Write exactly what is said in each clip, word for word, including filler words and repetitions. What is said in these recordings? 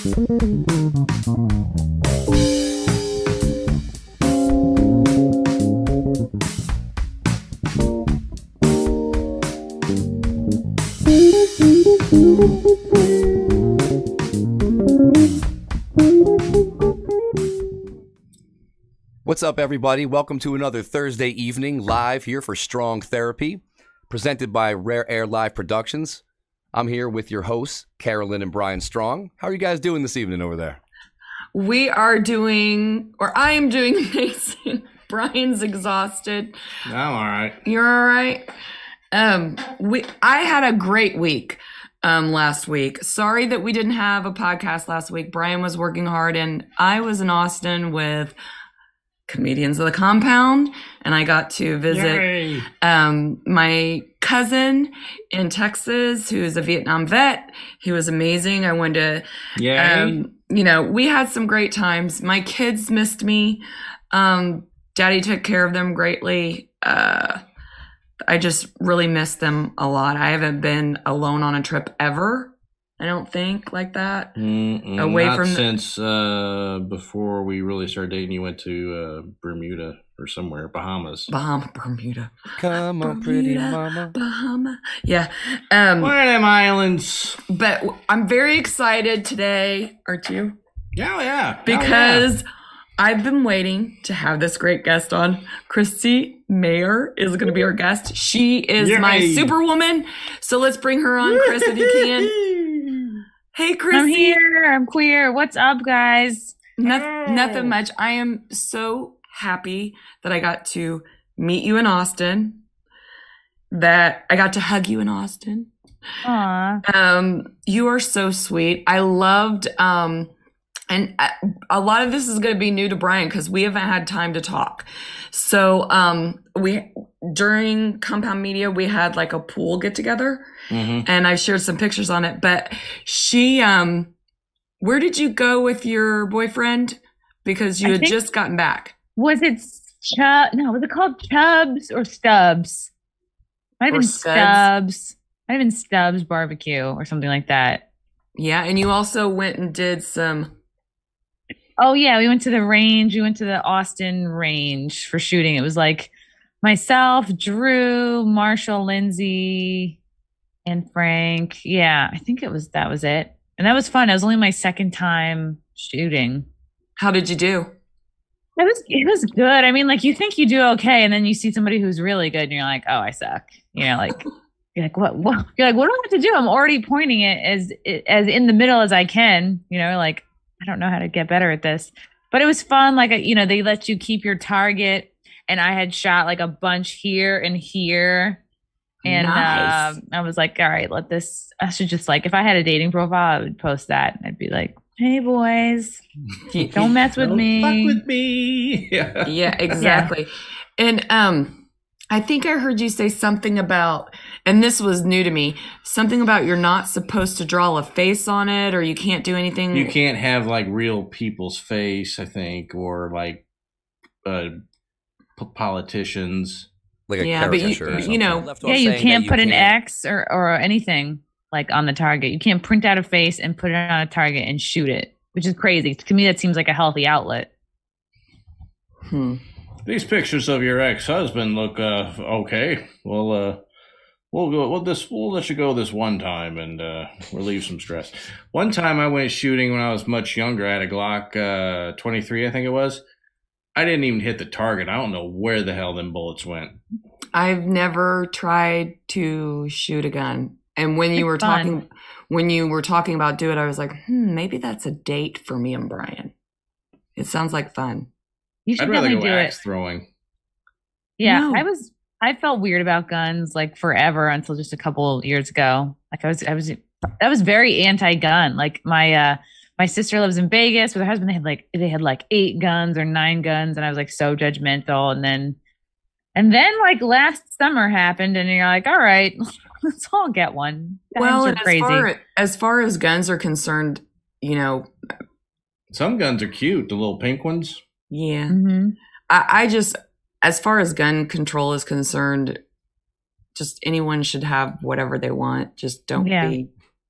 What's up, everybody? Welcome to another Thursday evening live here for Strong Therapy, presented by Rare Air Live Productions. I'm here with your hosts, Carolyn and Brian Strong. How are you guys doing this evening over there? We are doing, or I am doing amazing. Brian's exhausted. I'm all right. You're all right? Um, we I had a great week um, last week. Sorry that we didn't have a podcast last week. Brian was working hard, and I was in Austin with Comedians of the Compound, and I got to visit um, my cousin in Texas, who is a Vietnam vet. He was amazing. I wanted to, Yay. um, you know, we had some great times. My kids missed me. Um, Daddy took care of them greatly. Uh, I just really missed them a lot. I haven't been alone on a trip ever. I don't think like that. Mm-mm, Away not from the- since uh, before we really started dating. You went to uh, Bermuda or somewhere, Bahamas. Bahama, Bermuda. Come on, pretty mama. Bahama. Yeah. Um, Where are them islands? but I'm very excited today, aren't you? Yeah, yeah. Because I've been waiting to have this great guest on. Christy Mayer is going to be our guest. She is Yay. my superwoman. So let's bring her on, Chris, if you can. Hey, Christy. I'm here. I'm queer. What's up, guys? No- nothing much. I am so happy that I got to meet you in Austin, that I got to hug you in Austin. Aw. Um, you are so sweet. I loved, um, and a- a lot of this is going to be new to Brian because we haven't had time to talk. So, um, we, during Compound Media, we had like a pool get together, Mm-hmm. and I shared some pictures on it, but she, um, where did you go with your boyfriend? Because you I had think- just gotten back. Was it Chub? No, was it called Chubbs or Stubbs? Might have Or been Stubbs. Stubbs. Might have been Stubbs Barbecue or something like that. Yeah. And you also went and did some, Oh, yeah. We went to the range. We went to the Austin range for shooting. It was like myself, Drew, Marshall, Lindsay, and Frank. Yeah, I think it was that was it. And that was fun. It was only my second time shooting. how did you do? It was it was good. I mean, like you think you do okay, and then you see somebody who's really good, and you're like, oh, I suck. You know, like you're like, what? What? You're like, what do I have to do? I'm already pointing it as as in the middle as I can. You know, like I don't know how to get better at this, but it was fun. Like you know, they let you keep your target, and I had shot like a bunch here and here, and Nice. um, I was like, all right, let this. I should just like if I had a dating profile, I would post that. I'd be like, hey boys, don't mess with Don't me. fuck with me. Yeah. Yeah, exactly. And um, I think I heard you say something about, and this was new to me, something about you're not supposed to draw a face on it, or you can't do anything. You can't have like real people's face, I think, or like uh, p- politicians. Like a Yeah, but you- caricature or you something. know- Left off Yeah, you saying can't that put an can't- X or, or anything like on the target. You can't print out a face and put it on a target and shoot it, which is crazy. To me, that seems like a healthy outlet. Hmm. These pictures of your ex-husband look uh, okay. Well, uh, we'll go. We'll this. We'll let you go this one time and uh, relieve some stress. One time I went shooting when I was much younger. I had a Glock uh, twenty-three, I think it was. I didn't even hit the target. I don't know where the hell them bullets went. I've never tried to shoot a gun. And when you It's were fun. talking, when you were talking about do it, I was like, hmm, maybe that's a date for me and Brian. It sounds like fun. You should I'd rather definitely go do axe it. throwing. Yeah, No. I was. I felt weird about guns like forever until just a couple years ago. Like I was, I was, I was very anti-gun. Like my, uh, my sister lives in Vegas with her husband. They had like, they had like eight guns or nine guns, and I was like so judgmental. And then, and then like last summer happened, and you're like, all right, let's all get one. Guns Well, are and as crazy. far, as far as guns are concerned, you know, Some guns are cute, the little pink ones. yeah. Mhm. I, I just, as far as gun control is concerned, just anyone should have whatever they want. Just don't Yeah. be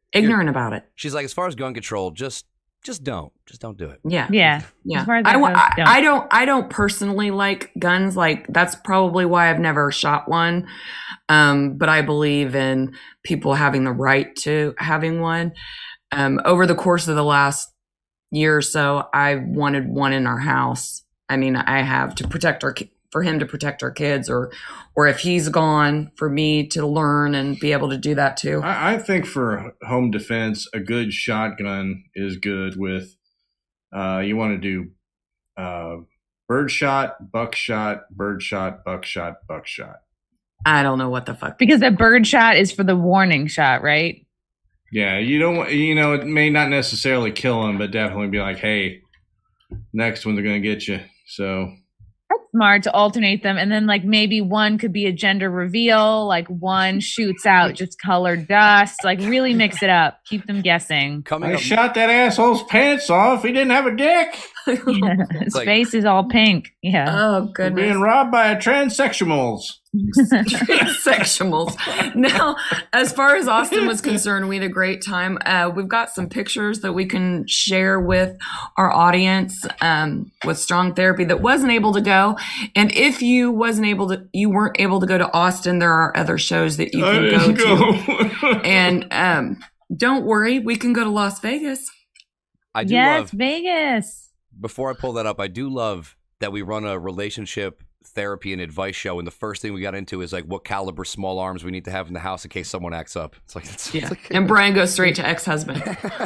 ignorant about it. She's like, as far as gun control, just just don't. Just don't do it. Yeah. Yeah. Yeah. As far as I, that wa- goes, I, don't. I don't I don't personally like guns. Like that's probably why I've never shot one. Um, but I believe in people having the right to having one. Um, over the course of the last year or so, I wanted one in our house. I mean, I have to protect our ki- for him to protect our kids, or or if he's gone, for me to learn and be able to do that too. I, I think for home defense, a good shotgun is good with, uh, you want to do uh, birdshot, buckshot, birdshot, buckshot, buckshot. I don't know what the fuck. Because the bird shot is for the warning shot, right? Yeah, you don't want, you know, it may not necessarily kill them, but definitely be like, hey, next one they're going to get you. So That's smart to alternate them. And then like maybe one could be a gender reveal, like one shoots out just colored dust, like really mix it up. Keep them guessing. Coming I up, shot that asshole's pants off. He didn't have a dick. Yeah. His like- face is all pink. Yeah. Oh Being goodness. robbed by a transsexuals. Transsexuals. Now, as far as Austin was concerned, we had a great time. Uh, we've got some pictures that we can share with our audience um, with Strong Therapy that wasn't able to go. And if you wasn't able to, you weren't able to go to Austin, there are other shows that you I can go didn't to. go. And um, don't worry, we can go to Las Vegas. I do yes, love, Vegas. before I pull that up, I do love that we run a relationship therapy and advice show, and the first thing we got into is like what caliber small arms we need to have in the house in case someone acts up. It's like, it's, Yeah. it's like And Brian goes straight to ex-husband.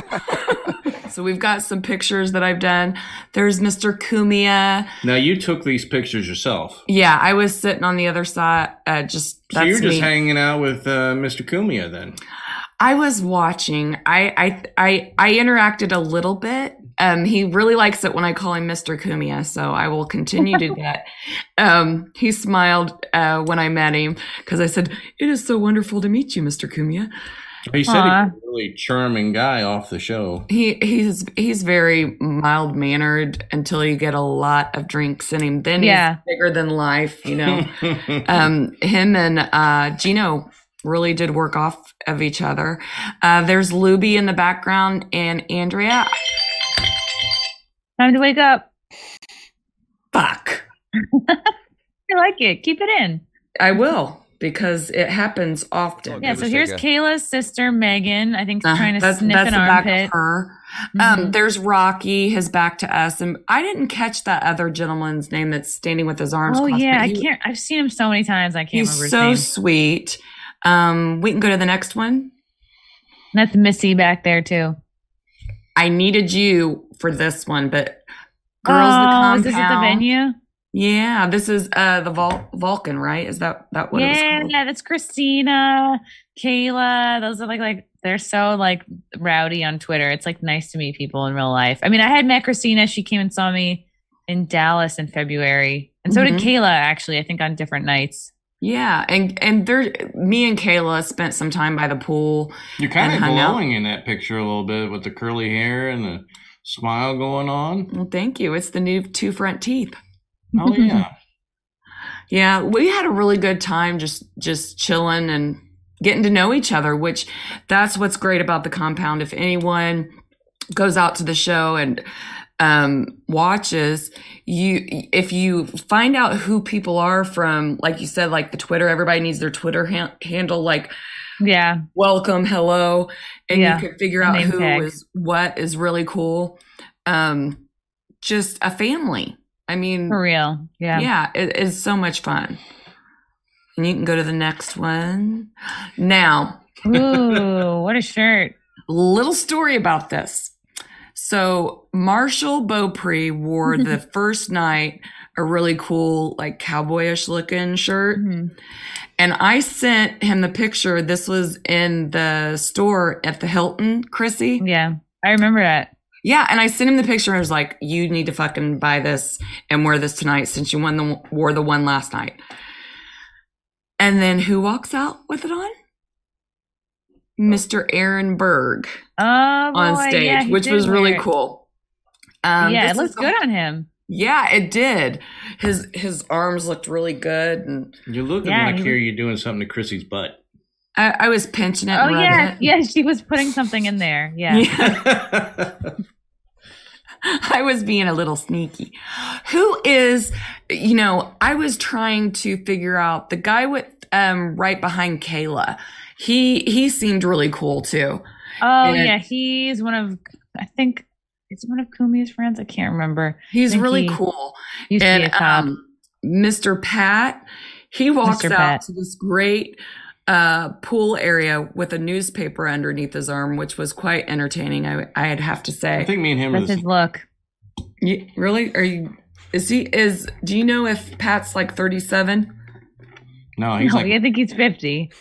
So we've got some pictures that I've done. There's Mister Kumia. Now, you took these pictures yourself. Yeah, I was sitting on the other side. Uh, just So that's you're just me. hanging out with uh, Mister Kumia then. I was watching. I I I I interacted a little bit. Um, he really likes it when I call him Mister Kumia, so I will continue to do that. Um, he smiled uh, when I met him because I said, "It is so wonderful to meet you, Mister Kumia." He said Aw. he's a really charming guy off the show. He he's he's very mild mannered until you get a lot of drinks in him. Then Yeah. he's bigger than life, you know. um, him and uh, Gino really did work off of each other. Uh, there's Luby in the background and Andrea. Time to wake up. Fuck, I like it. Keep it in. I will because it happens often. Okay. Yeah, Give so us here's a- Kayla's sister, Megan. I think Uh, trying to that's sniff that's an the back armpit. of her. Mhm. Um, there's Rocky, his back to us, and I didn't catch that other gentleman's name that's standing with his arms Oh crossed. yeah, but I he- can't. I've seen him so many times. I can't He's remember his so name. sweet. Um, we can go to the next one. That's Missy back there too. I needed you for this one, but girls, oh, the compound. is this at the venue? Yeah, this is uh the Vul- Vulcan, right? Is that that what it was Yeah, called? that's Christina, Kayla. Those are like like they're so like rowdy on Twitter. It's like nice to meet people in real life. I mean, I had met Christina. She came and saw me in Dallas in February, and so Mhm. did Kayla. Actually, I think on different nights. Yeah, and and there, me and Kayla spent some time by the pool. You're kind of And hung out. glowing in that picture a little bit with the curly hair and the smile going on. Well, thank you. It's the new two front teeth. Oh, yeah. Yeah, we had a really good time just just chilling and getting to know each other, which that's what's great about the compound. If anyone goes out to the show and um, watches, you if you find out who people are from, like you said, like the Twitter, everybody needs their Twitter ha- handle, like Yeah, welcome, hello, and Yeah, you can figure a out name who tag. is what is really cool. Um, just a family. I mean, for real. Yeah. yeah, it is so much fun. And you can go to the next one. Now, Ooh, what a shirt. little story about this. So Marshall Beaupre wore the first night a really cool, like cowboyish looking shirt. Mhm. And I sent him the picture. This was in the store at the Hilton, Chrissy. Yeah, I remember that. Yeah, and I sent him the picture and I was like, you need to fucking buy this and wear this tonight since you won the, wore the one last night. And then who walks out with it on? Mister Aaron Berg Oh, boy, on stage, yeah, he which did was really wear it. cool. Um, yeah, this it looks is- good on him. Yeah, it did. His his arms looked really good, and You're looking Yeah, like he here you're doing something to Chrissy's butt. I, I was pinching it. Oh and yeah, rubbing it. yeah. She was putting something in there. Yeah. Yeah. I was being a little sneaky. Who is, you know, I was trying to figure out the guy with um right behind Kayla. He he seemed really cool too. Oh And- yeah, he's one of I think it's one of Kumi's friends. I can't remember. He's think really he cool. Used to be a And cop. um, Mister Pat, he walks Mister out Pat. to this great uh, pool area with a newspaper underneath his arm, which was quite entertaining. I I'd have to say. I think me and him are That's the his look. You, really? Are you? Is he? Is? Do you know if Pat's like thirty-seven? No, he's No, like I think he's fifty.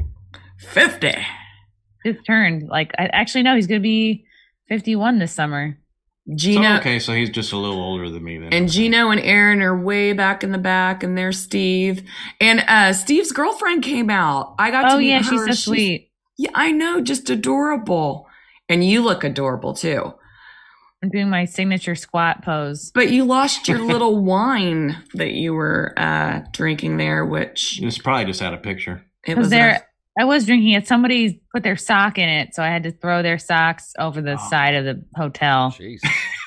fifty. Just turned. Like I actually no, he's gonna be fifty-one this summer. Gino. so, okay, so he's just a little older than me then. And Gino and Aaron are way back in the back, and there's Steve. And uh, Steve's girlfriend came out. I got to Oh meet yeah, her. she's so sweet. Yeah, I know, just adorable. And you look adorable too. I'm doing my signature squat pose. But you lost your little wine that you were uh, drinking there, which It's probably just out of picture. it Because was there, I was drinking it. Somebody put their sock in it, so I had to throw their socks over the Oh. side of the hotel. Jeez.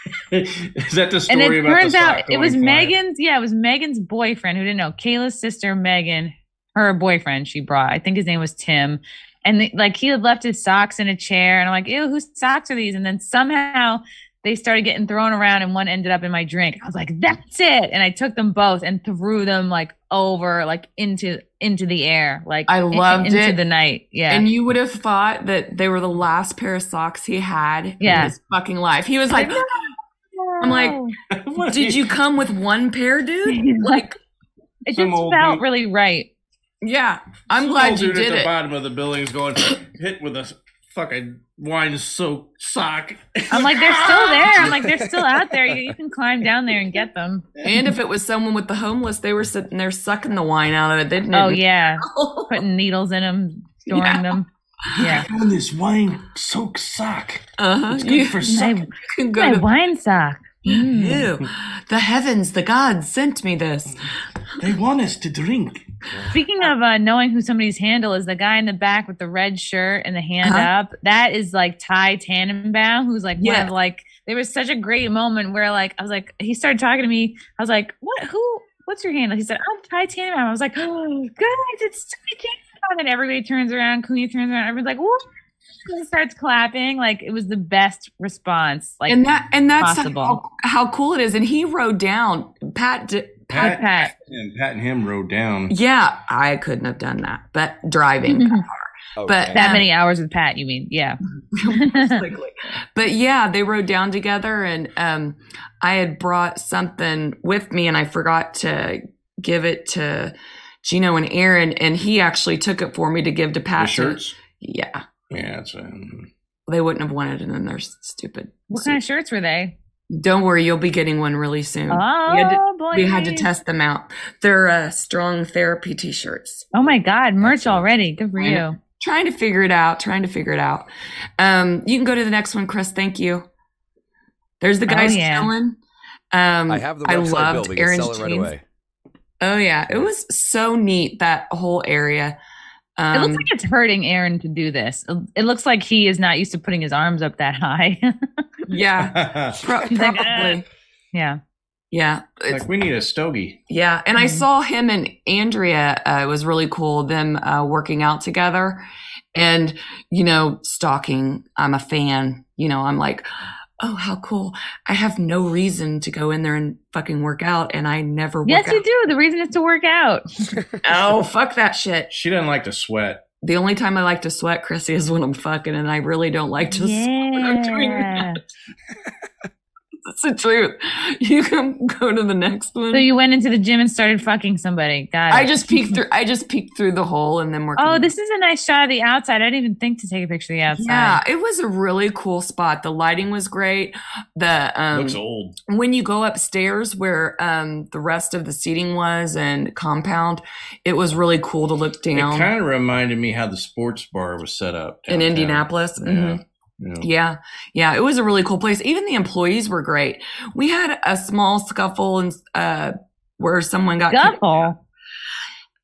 Is that the And story it about turns the sock out it was going flying? Megan's. Yeah, it was Megan's boyfriend who didn't know. Kayla's sister, Megan, her boyfriend. She brought. I think his name was Tim. And the, like he had left his socks in a chair, and I'm like, ew, whose socks are these? And then somehow they started getting thrown around, and one ended up in my drink. I was like, that's it. And I took them both and threw them like over, like into into the air, like I in- loved into it. the night. Yeah. And you would have thought that they were the last pair of socks he had Yeah. in his fucking life. He was like, I'm like, What did you come with one pair, dude? Like, it Some just old felt dude- really right. yeah, I'm Some glad old you dude did at the it. bottom of the building is going hit with a fucking wine-soaked sock. I'm like, they're still there. I'm like, they're still out there. You, you can climb down there and get them. And if it was someone with the homeless, they were sitting there sucking the wine out of it. They didn't. Oh yeah, putting needles in them, storing Yeah. them. Yeah, On this wine-soaked sock. Uh-huh. It's good You for my, sucking. can go my to. wine sock. Mm. Ew. The heavens, the gods sent me this. They want us to drink. Speaking of uh, knowing who somebody's handle is, the guy in the back with the red shirt and the hand Uh-huh. up. That is like Ty Tannenbaum, who's like one Yeah. of like. There was such a great moment where like I was like, he started talking to me. I was like, what? Who? What's your handle? He said, I'm Ty Tannenbaum. I was like, oh, guys, it's Ty Tannenbaum. And everybody turns around. Cooney turns around. Everyone's like, what? He starts clapping. Like it was the best response. Like And that and that's possible. how, how cool it is. And he rode down. Pat. Di- Pat, Pat. and Pat and him rode down. yeah, I couldn't have done that. But driving. Okay. But- that Um, many hours with Pat. You mean? Yeah. Quickly. But yeah, they rode down together, and um, I had brought something with me, and I forgot to give it to Gino and Aaron, and he actually took it for me to give to The Pat. to- shirts? yeah, Yeah, it's um, they wouldn't have wanted it in their stupid. What kind of shirts were they? Don't worry, you'll be getting one really soon. Oh, we, had to, boy. we had to test them out. They're uh, strong therapy T-shirts. Oh my God, merch already. Good for I know. you. Trying to figure it out. Trying to figure it out. Um, you can go to the next one, Chris. Thank you. There's the Oh, guys yeah. chilling. Um, I have the I website loved built. We can Aaron's sell it right jeans. away. Oh yeah, it was so neat, that whole area. Um, It looks like it's hurting Aaron to do this. It looks like he is not used to putting his arms up that high. yeah, pro- He's like, probably. yeah. Yeah, it's, like we need a stogie. yeah. And I Mhm. saw him and Andrea. Uh, it was really cool, them uh, working out together, and you know, stalking. I'm a fan. You know, I'm like, oh, how cool! I have no reason to go in there and fucking work out, and I never. Work Yes, out. you do. The reason is to work out. Oh, fuck that shit. She doesn't like to sweat. The only time I like to sweat, Chrissy, is when I'm fucking, and I really don't like to sweat when I'm doing Yeah. that. That's the truth. You can go to the next one. So you went into the gym and started fucking somebody. Got it. I just peeked through. I just peeked through the hole, and then we're. Oh, this is a nice shot of the outside. I didn't even think to take a picture of the outside. Yeah, it was a really cool spot. The lighting was great. The um, Looks old. when you go upstairs where um the rest of the seating was and compound, it was really cool to look It down kind of reminded me how the sports bar was set up in downtown. Indianapolis. Yeah. Mhm. Yeah. Yeah. Yeah. It was a really cool place. Even the employees were great. We had a small scuffle and uh, where someone got kicked out. Scuffle.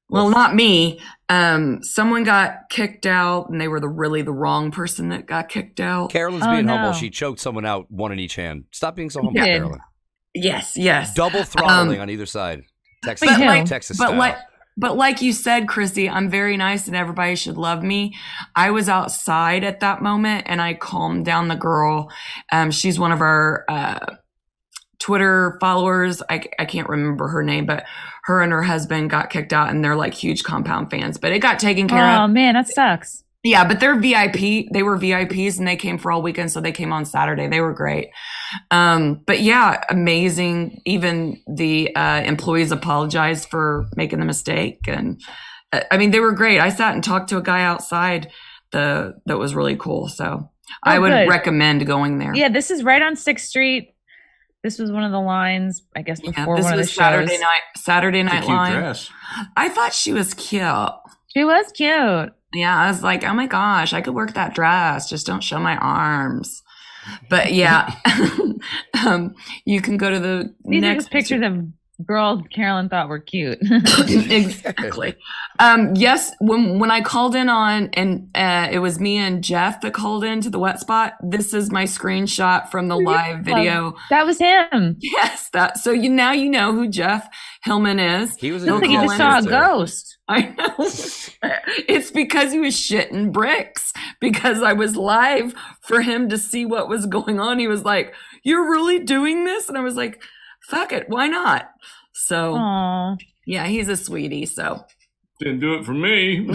Well, not me. Um, someone got kicked out, and they were the really the wrong person that got kicked out. Carolyn's Oh, being no. humble. She choked someone out, one in each hand. Stop being so humble, Yeah. Carolyn. Yes, yes. Double throttling Um, on either side. Texas, but like, Texas but style. like, but like you said, Chrissy, I'm very nice and everybody should love me. I was outside at that moment and I calmed down the girl. Um, she's one of our uh, Twitter followers. I, I can't remember her name, but her and her husband got kicked out and they're like huge Compound fans. But it got taken care Oh of. man, that sucks. Yeah, but they're V I P. They were V I Ps and they came for all weekend, so they came on Saturday. They were great. Um, but yeah, amazing. Even the uh, employees apologized for making the mistake, and uh, I mean they were great. I sat and talked to a guy outside the that was really cool. So I would good. recommend going there. Yeah, this is right on sixth Street. This was one of the lines, I guess, Yeah, before this one of the was shows. Saturday night. Saturday It's a Night cute Live. dress. I thought she was cute. She was cute. Yeah, I was like, oh my gosh, I could work that dress. Just don't show my arms. But yeah, um, you can go to the These are next just pictures of girls Carolyn thought were cute. exactly. Um, yes, when when I called in on, and uh, it was me and Jeff that called into the wet spot. This is my screenshot from the live video. That was him. Yes, that. So you now you know who Jeff Hillman is. He was a I He'll think you call just in saw a and- ghost. I know. It's because he was shitting bricks because I was live for him to see what was going on. He was like, "You're really doing this?" And I was like, "Fuck it, why not?" So Aw. yeah, he's a sweetie. So Didn't do it for me.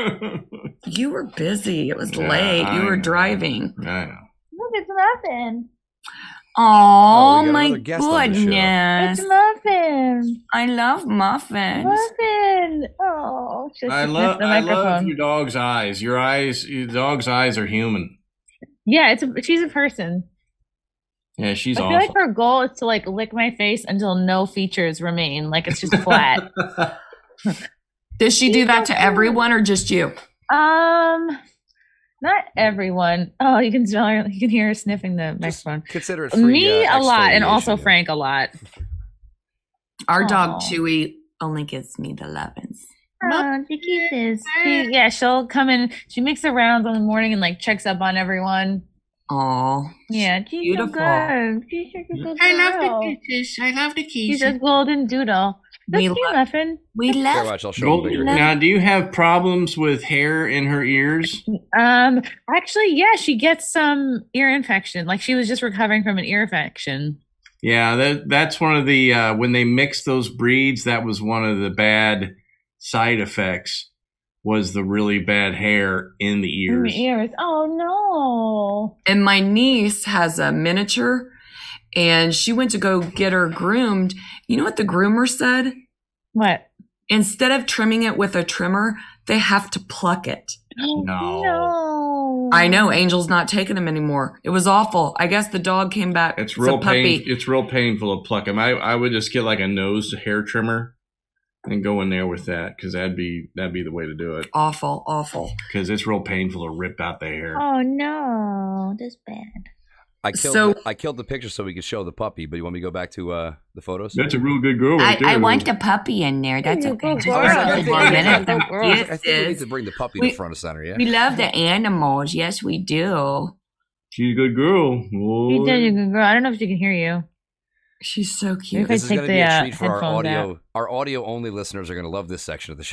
you were busy. It was Yeah, late. You I were know. driving. I know. Look, it's Muffin. Oh, we got my another guest on the show. goodness. It's Muffin. I love muffins. Muffin. Oh, just I sniff love the I love microphone. your dog's eyes. Your eyes, your dog's eyes are human. Yeah, it's a, she's a person. Yeah, she's I feel awesome. like her goal is to like lick my face until no features remain. Like it's just flat. Does she do that to everyone or just you? um, not everyone. Oh, you can smell her. You can hear her sniffing the microphone. Consider it free, Me uh, a lot, and also exfoliation. Frank a lot. Our Aw. dog Chewy only gives me the lovin's. Oh, she kisses. She, yeah, she'll come in. She makes the rounds in the morning and like checks up on everyone. Oh, Yeah, she's Beautiful. so good. She's such a good I love girl. the kisses. I love the She's kisses. a golden doodle. That's We cute, love- Muffin. we Here, love. watch, I'll show Gold- them bigger. now, do you have problems with hair in her ears? Um, actually, yeah, she gets some ear infection. Like she was just recovering from an ear infection. Yeah, that that's one of the uh, when they mixed those breeds. That was one of the bad side effects. Was the really bad hair in the In ears? the ears. Oh And my niece has a miniature, and she went to go get her groomed. You know what the groomer said? no. What? Instead of trimming it with a trimmer, they have to pluck it. No. No. I know Angel's not taking them anymore. It was awful. I guess the dog came back. It's real a puppy. pain. It's real painful to pluck them. I I would just get like a nose hair trimmer and go in there with that because that'd be that'd be the way to do it Awful, awful. because it's real painful to rip out the hair. Oh no, that's bad. I killed So- the, I killed the picture so we could show the puppy, but you want me to go back to uh, the photos? That's a real good girl. I, Right there, I want though. the puppy in there. That's You okay. go Just girl. for a I couple think more we- minutes. I and think, I think we kisses. need to bring the puppy We- to front and center, yeah? We love the animals. Yes, we do. She's a good girl. You Oh, did, you good girl. I don't know if she can hear you. She's so Maybe cute. if I This is take going to the, be a uh, treat for our headphones audio. out. Our audio only listeners are going to love this section of the show.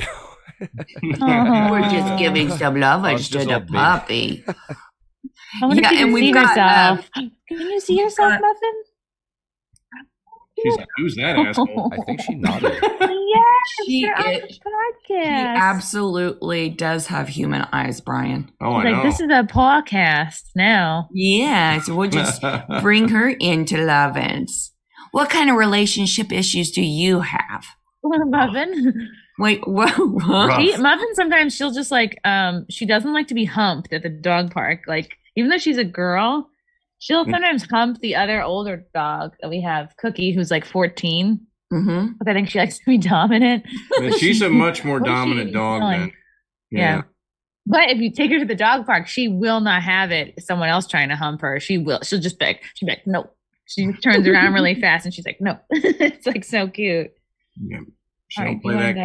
Aw. We're just giving some love Oh, it's to just the all big. puppy. I wonder Yeah, if she and can we've see got, herself. Can you see yourself, got- Muffin? She's like, who's that asshole? I think she nodded. Yes, She you're on is- the He podcast. absolutely does have human eyes, Brian. Oh, I Like, know. this is a podcast now. Yeah, so we'll just bring her into Lovin's. What kind of relationship issues do you have? Muffin. Wait, what? what? Rough. She, Muffin sometimes she'll just like um she doesn't like to be humped at the dog park. Like even though she's a girl, she'll Mm. sometimes hump the other older dog that we have, Cookie, who's like fourteen. Mm-hmm. But I think she likes to be dominant. But she's a much more What is dominant she dog doing? than. Yeah. But if you take her to the dog park, she will not have it. Someone else trying to hump her. She will. She'll just be like, she'll be like, no. She turns around really fast and she's like, no. It's like so cute. Yeah. She All don't right, play you wanna that go? game.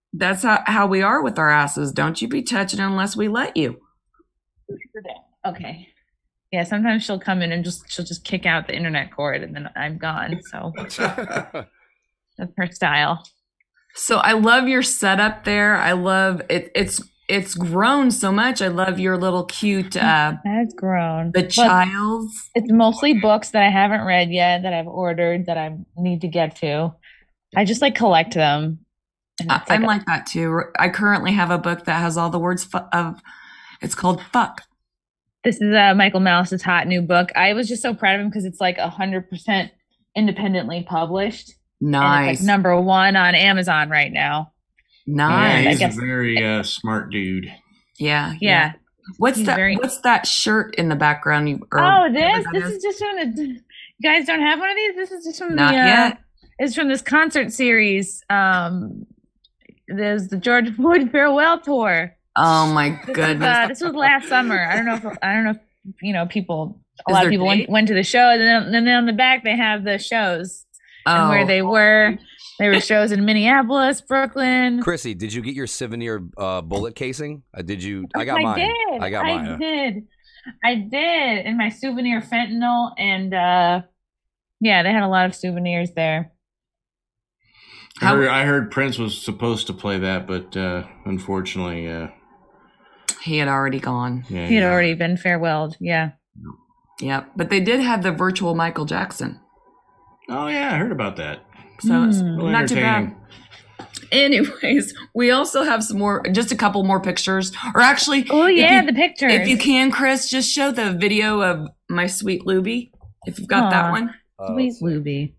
that's how, how we are with our asses. Don't you be touching unless we let you. Okay. Yeah, sometimes she'll come in and just she'll just kick out the internet cord and then I'm gone. So that's her style. So I love your setup there. I love it. It's it's grown so much. I love your little cute uh That's grown. the But child's. it's mostly books that I haven't read yet that I've ordered that I need to get to. I just like collect them. And I, it's like I'm a- like that too. I currently have a book that has all the words fu- of. It's called fuck. This is uh, Michael Malice's hot new book. I was just so proud of him because it's like one hundred percent independently published. And Nice, it's like number one on Amazon right now. nice. Yeah, I he's guess- a very uh, smart dude. Yeah, Yeah. What's He's that? very- What's that shirt in the background? You, or Oh, whatever this that this is? is just from the. You guys don't have one of these. This is just from Not the. Uh, yet. It's from this concert series. Um, there's the George Floyd farewell tour. Oh my This, is, goodness. uh, this was last summer. I don't know if I don't know if you know people. A Is lot there of people went, date? went to the show, and then, and then on the back they have the shows and oh, where they were. There were shows in Minneapolis, Brooklyn. Chrissy, did you get your souvenir uh, bullet casing? Uh, did you? I got I mine. did. I got mine. I did. I did. And my souvenir fentanyl and uh yeah, they had a lot of souvenirs there. I How- heard, I heard Prince was supposed to play that, but uh, unfortunately, uh, he had already gone. yeah, He had yeah. already been farewelled. Yeah. Yep. But they did have the virtual Michael Jackson. Oh yeah, I heard about that. So it's Hmm. Really not too bad. entertaining. Anyways, we also have some more, just a couple more pictures. Or actually, Oh if yeah, you- the pictures. if you can, Chris, just show the video of my sweet Luby. If you've got that Aw. one. Uh, Sweet let's see. Luby.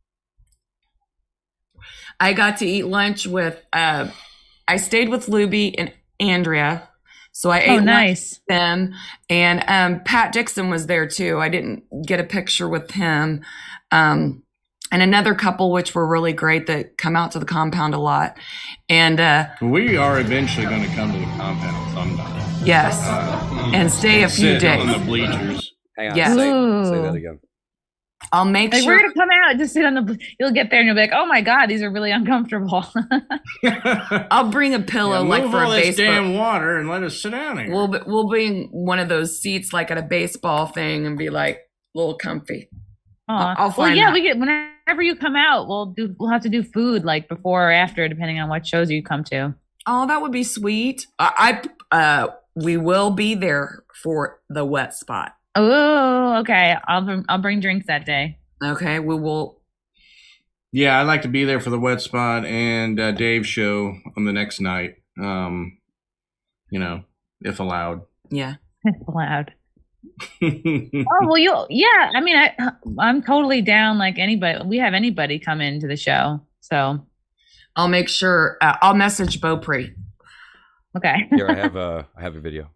I got to eat lunch with, uh, I stayed with Luby and Andrea. So I ate Oh, lunch nice. with them. And um, Pat Dixon was there too. I didn't get a picture with him. Um, and another couple, which were really great, that come out to the compound a lot. And uh, We are eventually going to come to the compound sometime. yes, Uh, and stay a few sit on days. the bleachers. Hang on. Yeah. Say, say Ooh. that again. I'll make Like sure. we're gonna come out, just sit on the. You'll get there and you'll be like, "Oh my god, these are really uncomfortable." I'll bring a pillow Yeah, like move for a all this baseball. damn water and let us sit down here. We'll be- we'll bring one of those seats like at a baseball thing and be like a little comfy. Aw. I'll well, find yeah, that. we get whenever you come out, we'll do. We'll have to do food like before or after, depending on what shows you come to. Oh, that would be sweet. I, I uh, we will be there for the wet spot. Oh, okay. I'll bring, I'll bring drinks that day. Okay, we will. Yeah, I'd like to be there for the wet spot and uh, Dave's show on the next night. Um, you know, if allowed. Yeah. Loud. Oh well, you. Yeah, I mean, I I'm totally down. Like anybody, we have anybody come into the show. So I'll make sure. Uh, I'll message Beaupre. okay. Here, I have a, I have a video.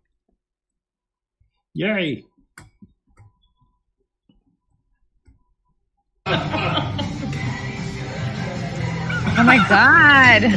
Yay. Oh my god!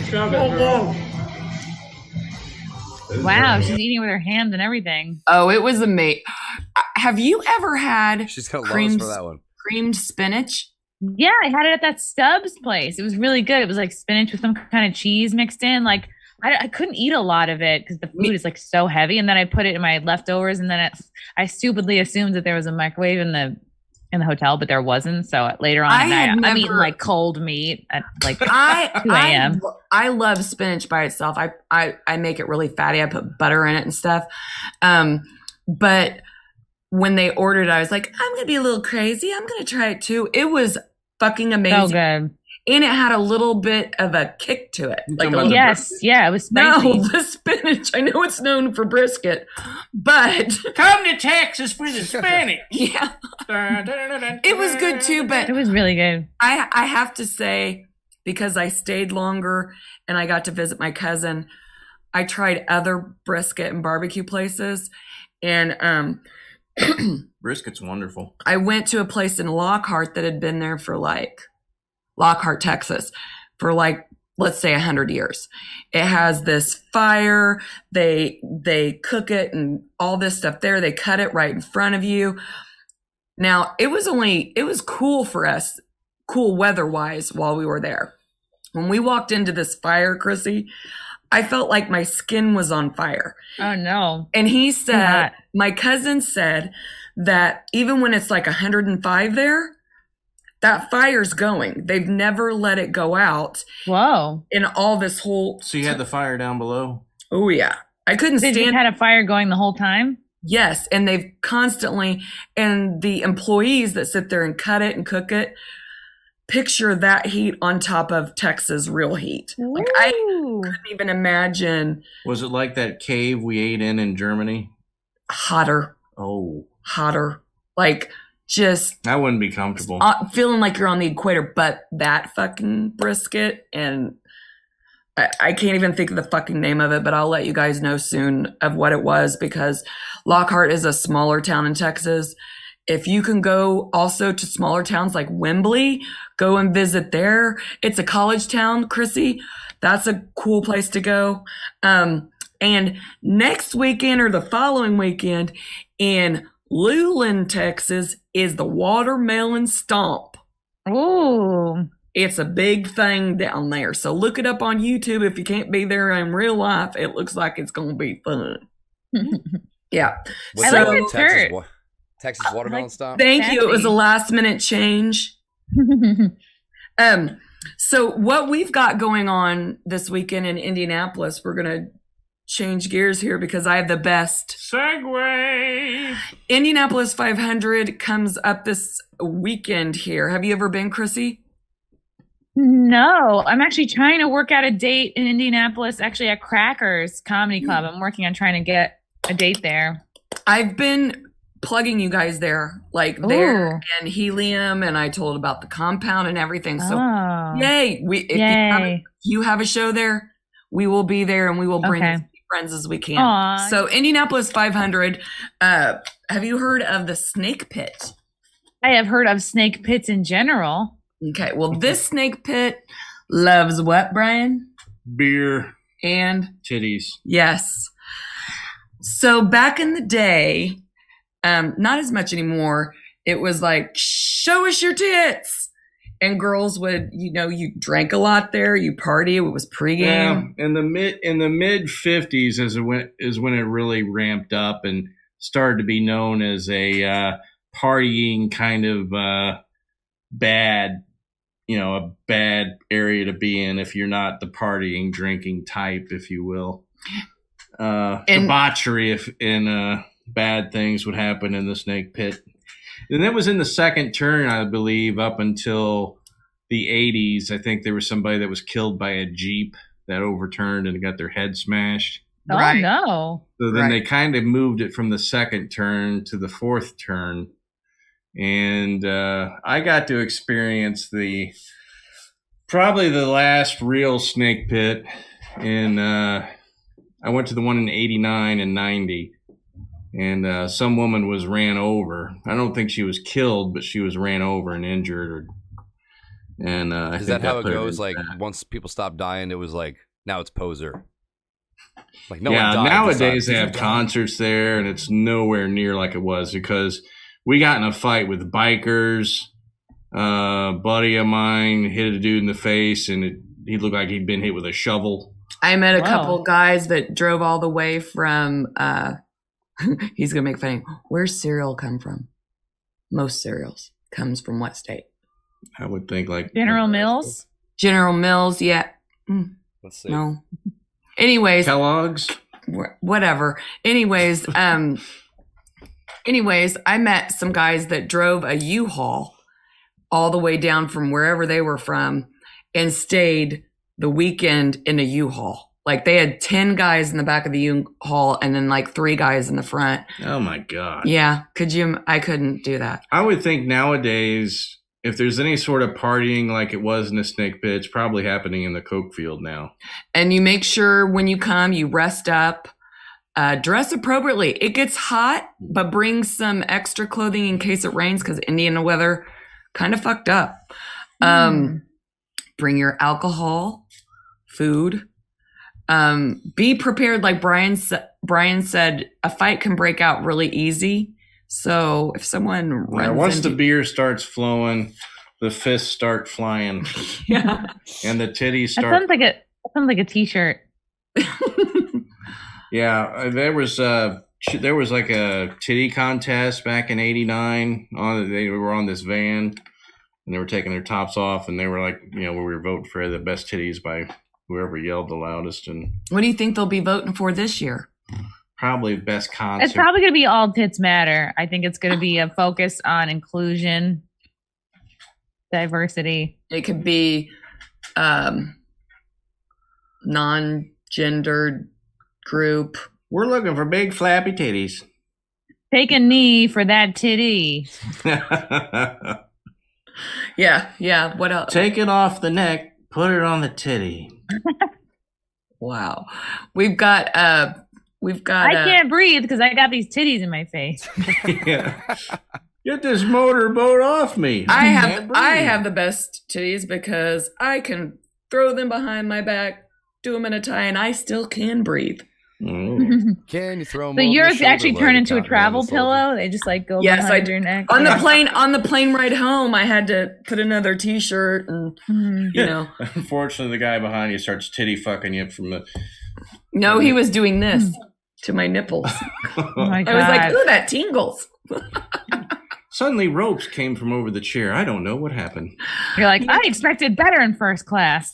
Wow, she's eating with her hands and everything. Oh, it was amazing. Have you ever had She's gonna love us Creams- for that one. creamed spinach? Yeah, I had it at that Stubbs place. It was really good. It was like spinach with some kind of cheese mixed in. Like I, I couldn't eat a lot of it because the food is like so heavy. And then I put it in my leftovers, and then it, I stupidly assumed that there was a microwave in the in the hotel, but there wasn't. So later on I at had night, I'm eating never- like cold meat at like I two I, a.m. I love spinach by itself. I, I I make it really fatty. I put butter in it and stuff. Um, but when they ordered, I was like, I'm gonna be a little crazy. I'm gonna try it too. It was fucking amazing, so good. and it had a little bit of a kick to it. You Like talking a about little, the Yes, yeah, it was spicy. no, the spinach. I know it's known for brisket, but Come to Texas for the Spanish. yeah, it was good too. But It was really good. I I have to say, because I stayed longer and I got to visit my cousin, I tried other brisket and barbecue places, and um, Brisket's wonderful. I went to a place in Lockhart that had been there for like Lockhart, Texas, for like let's say a hundred years. It has this fire. They they cook it and all this stuff there. They cut it right in front of you. Now it was only it was cool for us, cool weather wise while we were there. When we walked into this fire, Chrissy, I felt like my skin was on fire. Oh, no. And he said, Not. my cousin said that even when it's like one hundred five there, that fire's going. They've never let it go out Whoa. in all this whole. So you had the fire down below? Oh, yeah. I couldn't They just stand. had a fire going the whole time? Yes. And they've constantly, and the employees that sit there and cut it and cook it, picture that heat on top of Texas real heat. Like I Ooh. couldn't even imagine Was it like that cave we ate in in Germany? hotter, Oh, hotter, like just that wouldn't be comfortable. uh, feeling like you're on the equator, but that fucking brisket, and I, I can't even think of the fucking name of it, but I'll let you guys know soon of what it was, because Lockhart is a smaller town in Texas. If you can go also to smaller towns like Wembley, go and visit there. It's a college town, Chrissy. That's a cool place to go. Um, and next weekend or the following weekend in Luling, Texas is the Watermelon Stomp. Ooh. It's a big thing down there. So look it up on YouTube if you can't be there in real life. It looks like it's going to be fun. Yeah. What's I like the your Texas, shirt. wa- Texas watermelon like- stop? Thank you. It was a Fancy. last minute change. Um, so what we've got going on this weekend in Indianapolis, we're going to change gears here because I have the best. Segway. Indianapolis five hundred comes up this weekend here. Have you ever been, Chrissy? No, I'm actually trying to work out a date in Indianapolis, actually at Crackers Comedy Club. I'm working on trying to get a date there. I've been plugging you guys there, like there Ooh. and Helium, and I told about the compound and everything. So Oh. yay. We, if you have, Yay. you have a show there, we will be there and we will bring Okay. as many friends as we can. Aw. So Indianapolis five hundred, uh, have you heard of the Snake Pit? I have heard of snake pits in general. Okay, well, this Snake Pit loves what, Brian? Beer. And Titties. yes. So back in the day, um, not as much anymore, it was like, show us your tits. And girls would, you know, you drank a lot there, you party, it was pregame. Yeah, in the mid in the mid fifties is when is when it really ramped up and started to be known as a uh, partying kind of uh, bad, you know, a bad area to be in if you're not the partying, drinking type, if you will. Uh, And- debauchery if and uh, bad things would happen in the Snake Pit. And that was in the second turn, I believe, up until the eighties. I think there was somebody that was killed by a Jeep that overturned and got their head smashed. Right. Oh, no. So then Right. they kind of moved it from the second turn to the fourth turn. And uh, I got to experience the probably the last real Snake Pit. And uh, I went to the one in eighty-nine and ninety. And uh, some woman was ran over. I don't think she was killed, but she was ran over and injured. Or, and uh, I Is think that how it put her goes? in Like back. once people stop dying, it was like now it's poser. Like no yeah, one died. nowadays they It's have not- concerts there, and it's nowhere near like it was because we got in a fight with bikers. Uh, a buddy of mine hit a dude in the face, and it, he looked like he'd been hit with a shovel. I met a Wow. couple guys that drove all the way from, uh, he's going to make funny. Where's cereal come from? Most cereals comes from what state? I would think like General Mills? General Mills. Yeah. Mm, Let's see. no. Anyways, Kellogg's. wh- whatever. Anyways, um, anyways, I met some guys that drove a U-Haul all the way down from wherever they were from and stayed the weekend in a U-Haul. Like they had ten guys in the back of the U-Haul and then like three guys in the front. Oh my god! Yeah. Could you? I couldn't do that. I would think nowadays, if there's any sort of partying like it was in the Snake Pit, it's probably happening in the Coke field now. And you make sure when you come, you rest up, uh, dress appropriately. It gets hot, but bring some extra clothing in case it rains because Indiana weather kind of fucked up. Um, bring your alcohol, food. Um, be prepared. Like Brian, sa- Brian said, a fight can break out really easy. So if someone Yeah, runs once into the beer starts flowing, the fists start flying. Yeah. And the titties That start. sounds like a that sounds like a t-shirt. Yeah, uh, there was uh ch- there was like a titty contest back in eighty-nine. On they were on this van, and they were taking their tops off, and they were like, you know, we were voting for the best titties by whoever yelled the loudest, and What do you think they'll be voting for this year? probably best concert. It's probably going to be all tits matter. I think it's going to be a focus on inclusion, diversity. It could be um, non-gendered group. We're looking for big flappy titties. Take a knee for that titty. Yeah, yeah. What else? Take it off the neck, put it on the titty. Wow. We've got uh we've got I uh, can't breathe because I got these titties in my face. Yeah. Get this motorboat off me. I have Can't I breathe. have the best titties because I can throw them behind my back, do them in a tie, and I still can breathe. Mm. Can you throw 'em So over your yours shoulder actually like turn a into a continental travel soldier? pillow? They just like go Yes, behind I- your neck? On the Yeah. plane on the plane ride home, I had to put another T-shirt and Mhm. you know. Unfortunately, the guy behind you starts titty fucking you from the. No, he was doing this to my nipples. Oh my I was like, God. ooh, that tingles. Suddenly, ropes came from over the chair. I don't know what happened. You're like, I expected better in first class.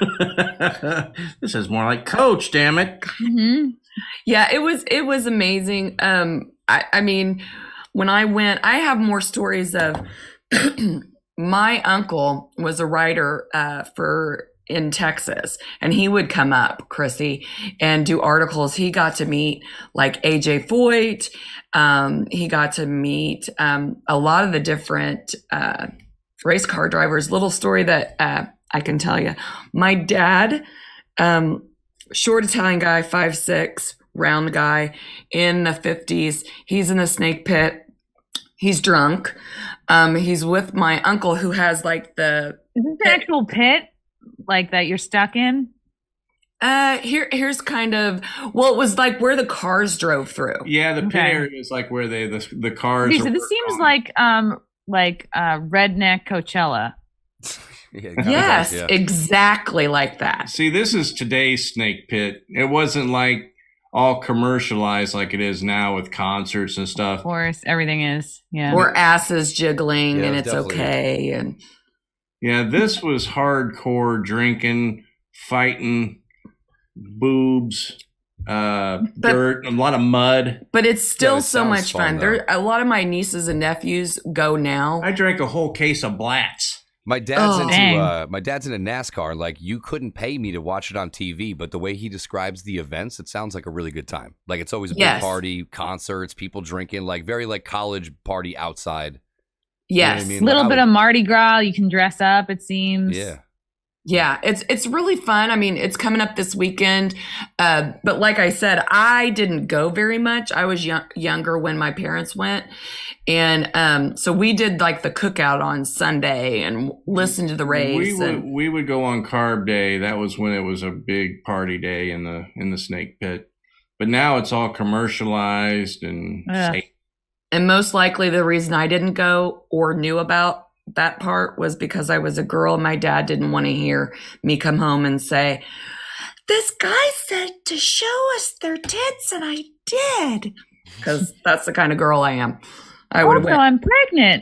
This is more like Coach. Damn it! hmm Yeah, it was it was amazing. Um, I, I mean, when I went, I have more stories of my uncle was a writer uh, for in Texas, and he would come up, Chrissy, and do articles. He got to meet like A J Foyt. Um, he got to meet um, a lot of the different uh, race car drivers. Little story that uh, I can tell you. My dad, um, short Italian guy, five six, round guy in the fifties. He's in the snake pit. He's drunk. Um, he's with my uncle who has like the Is this an actual pit like that you're stuck in? uh here here's kind of well, it was like where the cars drove through. Yeah, the pit Okay. area is like where they the the cars. Dude, are so this worked seems on. like um like uh redneck Coachella. Yeah, it kinda Yes, does, yeah. exactly like that. See, this is today's snake pit. It wasn't like all commercialized like it is now with concerts and stuff. Of course, everything is. Yeah. Or asses jiggling Yeah, and it's definitely. okay. And Yeah, this was hardcore drinking, fighting, boobs, uh, But- dirt, a lot of mud. but it's still it so sounds much fun, fun. though. There a lot of my nieces and nephews go now. I drank a whole case of Blatz. My dad's Oh. into Dang. uh, my dad's into NASCAR. Like you couldn't pay me to watch it on T V, but the way he describes the events, it sounds like a really good time. Like it's always a Yes. big party, concerts, people drinking, like very like college party outside. Yes. I mean? A little I bit would- of Mardi Gras. You can dress up, it seems. Yeah. Yeah, it's it's really fun. I mean, it's coming up this weekend. Uh, but like I said, I didn't go very much. I was young, younger when my parents went. And um, so we did like the cookout on Sunday and listened to the race. We would and, we would go on carb day. That was when it was a big party day in the in the snake pit. But now it's all commercialized and Ugh. safe. and most likely the reason I didn't go or knew about that part was because I was a girl. My dad didn't want to hear me come home and say, this guy said to show us their tits, and I did. Because that's the kind of girl I am. I would have Also, went. I'm pregnant.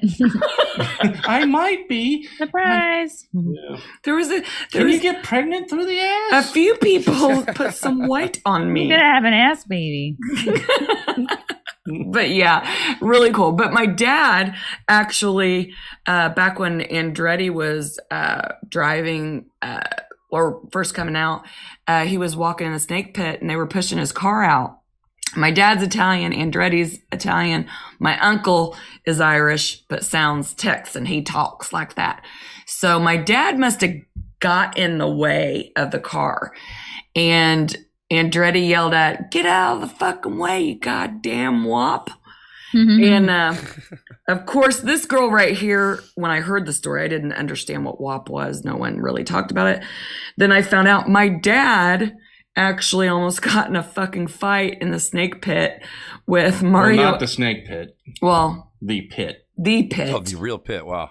I might be. Surprise. Yeah. There was a there Can was you get pregnant through the a ass? few people put some white on I'm me. gonna have an ass baby. But yeah, really cool. But my dad actually, uh, back when Andretti was uh, driving uh, or first coming out, uh, he was walking in the snake pit and they were pushing his car out. My dad's Italian, Andretti's Italian. My uncle is Irish, but sounds Texan. He talks like that. So my dad must have got in the way of the car. And Andretti yelled at, get out of the fucking way, you goddamn wop. And uh, of course, this girl right here, when I heard the story, I didn't understand what W A P was. No one really talked about it. Then I found out my dad actually almost got in a fucking fight in the snake pit with Well, Mario. not the snake pit, well, the pit. the pit. Oh, the real pit. Wow.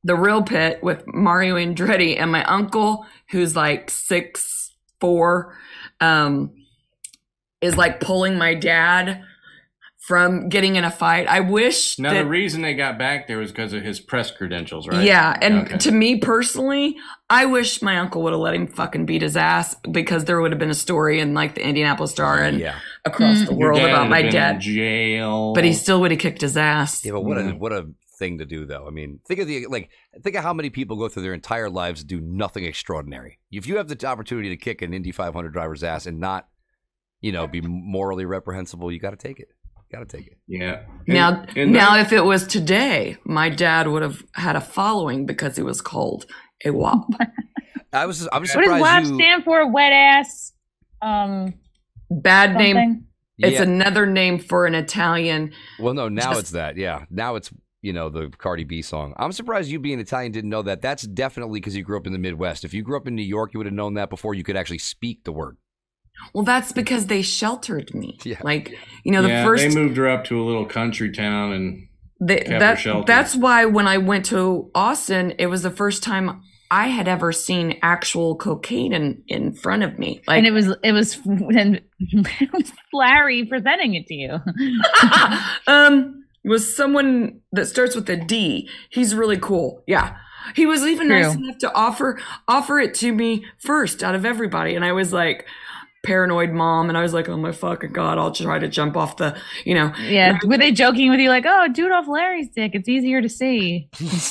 the real pit with Mario Andretti and my uncle, who's like six four, um, is like pulling my dad from getting in a fight. I wish Now, that, the reason they got back there was because of his press credentials, right? yeah, and Okay. to me personally, I wish my uncle would have let him fucking beat his ass, because there would have been a story in like the Indianapolis Star and Yeah. across Mm. the Your world dad about would my have been in dad. jail. But he still would have kicked his ass. Yeah, but what a Mhm. what a thing to do, though. I mean, think of the like, think of how many people go through their entire lives to do nothing extraordinary. If you have the opportunity to kick an Indy five hundred driver's ass and not, you know, be morally reprehensible, you got to take it. Got to take it. Yeah. Now, And- and now, that- if it was today, my dad would have had a following because he was called a W A P. I was I'm What does surprised W A P you. stand for? Wet ass. Um, Bad name. something. It's yeah. another name for an Italian. Well, no, now just- it's that. Yeah, now it's you know the Cardi B song. I'm surprised you being Italian didn't know that. That's definitely because you grew up in the Midwest. If you grew up in New York, you would have known that before you could actually speak the word. Well, that's because they sheltered me. Yeah. Like, you know, the yeah, first they moved her up to a little country town, and they, kept her that, sheltered. that's why when I went to Austin, it was the first time I had ever seen actual cocaine in, in front of me. Like, and it was it was and it was Larry presenting it to you. um, was someone that starts with a D. He's really cool. Yeah. He was even True. nice enough to offer offer it to me first out of everybody. And I was like, paranoid mom, and I was like, oh my fucking God, I'll try to jump off the, you know. Yeah, were they joking with you like, "Oh, do it off Larry's dick. It's easier to see."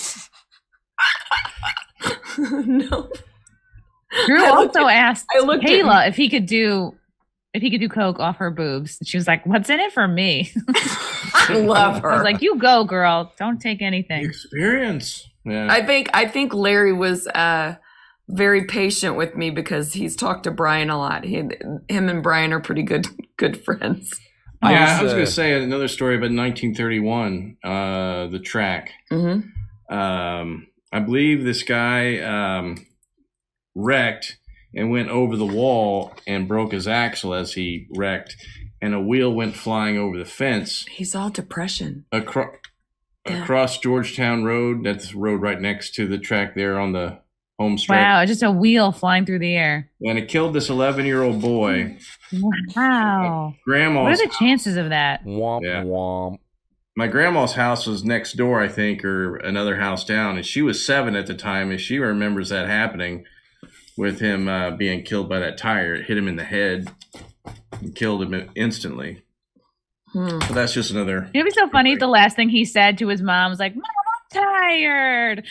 No. Drew I looked also at- asked I looked at- Kayla if he could do if he could do coke off her boobs. She was like, "What's in it for me?" I love her. I was like, "You go, girl. Don't take anything." experience. Yeah. I think I think Larry was uh, very patient with me because he's talked to Brian a lot. He, him and Brian are pretty good good friends. I yeah, was, I was uh, going to say another story about nineteen thirty-one, uh, the track. Mm-hmm. Um, I believe this guy um, wrecked and went over the wall and broke his axle as he wrecked, and a wheel went flying over the fence He's all depression. across Yeah. across Georgetown Road. That's the road right next to the track there on the home stretch. Wow, just a wheel flying through the air. And it killed this eleven-year-old boy. Wow. What Grandma's are the chances of that? Womp Yeah. womp. My grandma's house was next door, I think, or another house down, and she was seven at the time, and she remembers that happening with him uh, being killed by that tire. It hit him in the head and killed him instantly. Hmm. So that's just another. It'd be so funny if the last thing he said to his mom was like, "Mom, I'm tired,"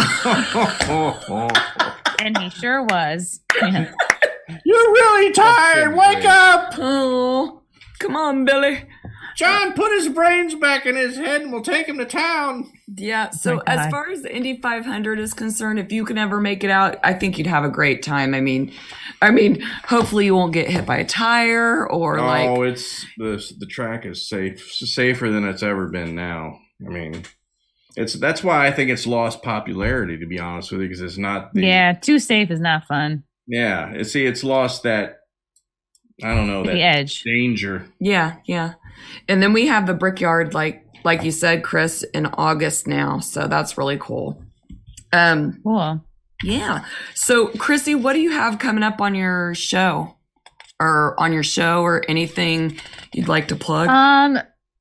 and he sure was. Yeah. You're really tired. Wake up, Oh, come on, Billy. John. Put his brains back in his head, and we'll take him to town. Yeah. So my as God. far as the Indy five hundred is concerned, if you can ever make it out, I think you'd have a great time. I mean, I mean, hopefully you won't get hit by a tire or oh, like. it's the the track is safe, safer than it's ever been now. I mean, it's that's why I think it's lost popularity, to be honest with you, because it's not. The, Yeah, too safe is not fun. Yeah. it- See, it's lost that. I don't know that The edge. danger. Yeah, yeah. And then we have the Brickyard, like like you said, Chris, in August now. So that's really cool. Um, Cool. yeah. So Chrissy, what do you have coming up on your show? Or on your show or anything you'd like to plug? Um.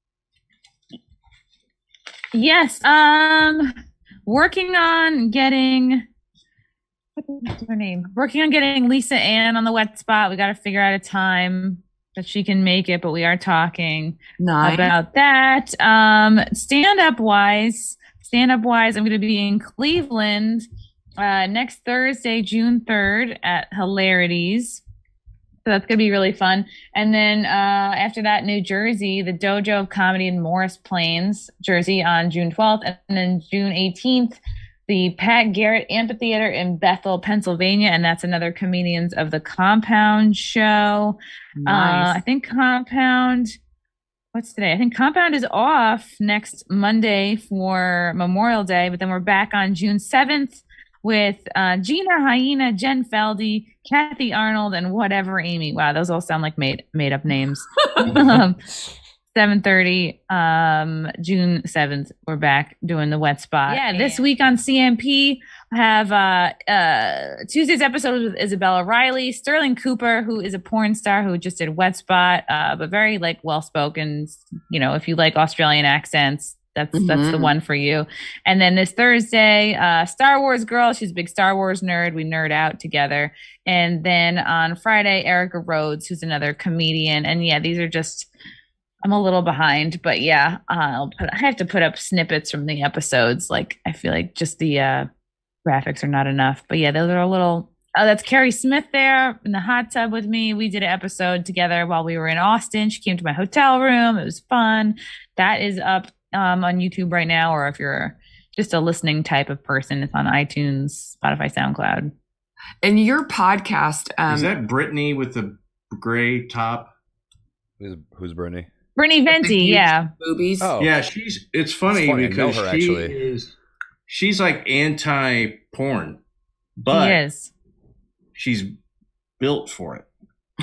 Yes. Um. Working on getting. What's her name? Working on getting Lisa Ann on the wet spot. We got to figure out a time that she can make it, but we are talking Nice. about that. Um, stand up wise, stand up wise, I'm going to be in Cleveland uh, next Thursday, June third at Hilarities. So that's going to be really fun. And then uh, after that, New Jersey, the Dojo of Comedy in Morris Plains, Jersey on June twelfth. And then June eighteenth, the Pat Garrett Amphitheater in Bethel, Pennsylvania. And that's another Comedians of the Compound show. Uh, Nice. I think Compound, what's today? I think Compound is off next Monday for Memorial Day, but then we're back on June seventh with uh, Gina Hyena, Jen Feldy, Kathy Arnold, and whatever Amy. Wow, those all sound like made made up names. um, seven thirty, um, June seventh, we're back doing the wet spot. Yeah, this week on C M P, I have uh, uh, Tuesday's episode with Isabella Riley, Sterling Cooper, who is a porn star who just did Wet Spot, uh, but very like well spoken. You know, if you like Australian accents, that's mm-hmm. that's the one for you. And then this Thursday, uh, Star Wars girl, she's a big Star Wars nerd. We nerd out together. And then on Friday, Erica Rhodes, who's another comedian. And yeah, these are just. I'm a little behind, but yeah, uh, I'll put, I have to put up snippets from the episodes. Like, I feel like just the uh, graphics are not enough. But yeah, those are a little. Oh, that's Carrie Smith there in the hot tub with me. We did an episode together while we were in Austin. She came to my hotel room. It was fun. That is up um, on YouTube right now, or if you're just a listening type of person, it's on iTunes, Spotify, SoundCloud. And your podcast. Um, is that Brittany with the gray top? Who's, who's Brittany? Brittany Venti, yeah. Boobies. Oh. Yeah, she's it's funny, funny. because her, she actually. is she's like anti-porn, but she is. she's built for it.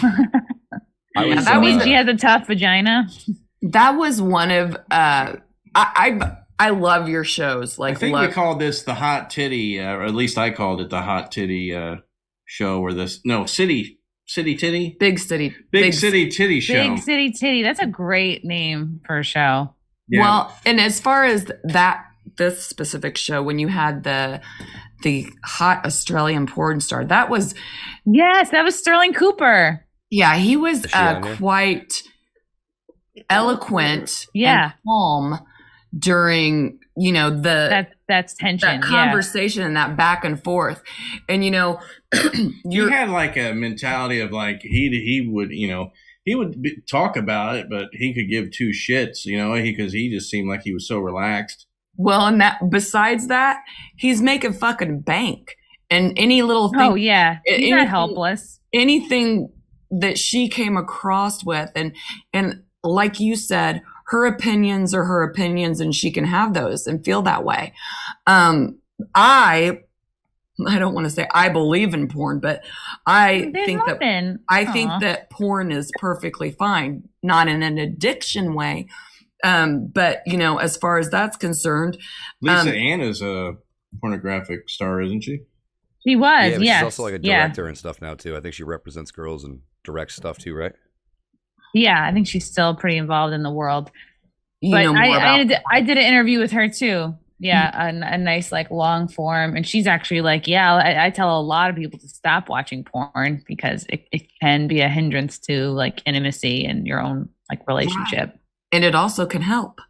I yeah, that means she has a tough vagina. That was one of uh I I, I love your shows. Like I think love- we called this the hot titty, uh, or at least I called it the hot titty uh, show, or this no city. City Titty? Big City. Big, Big City Titty Show. Big City Titty. That's a great name for a show. Yeah. Well, and as far as that, this specific show, when you had the the hot Australian porn star, that was... Yes, that was Sterling Cooper. Yeah, he was uh, quite eloquent yeah. and calm during, you know, the... That, that's tension. That conversation yeah. and that back and forth. And, you know... he had like a mentality of like he he would you know he would be, talk about it, but he could give two shits, you know, because he, he just seemed like he was so relaxed. Well, and that besides that, he's making fucking bank, and any little thing. Oh yeah, he's anything, not helpless. Anything that she came across with, and and like you said, her opinions are her opinions, and she can have those and feel that way. Um, I. I don't want to say I believe in porn, but I There's think nothing. that I Aww. think that porn is perfectly fine, not in an addiction way. Um, but you know, as far as that's concerned, Lisa um, Ann is a pornographic star, isn't she? She was. Yeah, yes. She's also like a director yeah. and stuff now too. I think she represents girls and directs stuff too, right? Yeah, I think she's still pretty involved in the world. You but know more I, about- I, did, I did an interview with her too. Yeah, a, a nice like long form, and she's actually like, yeah, I, I tell a lot of people to stop watching porn because it, it can be a hindrance to like intimacy and your own like relationship, and it also can help.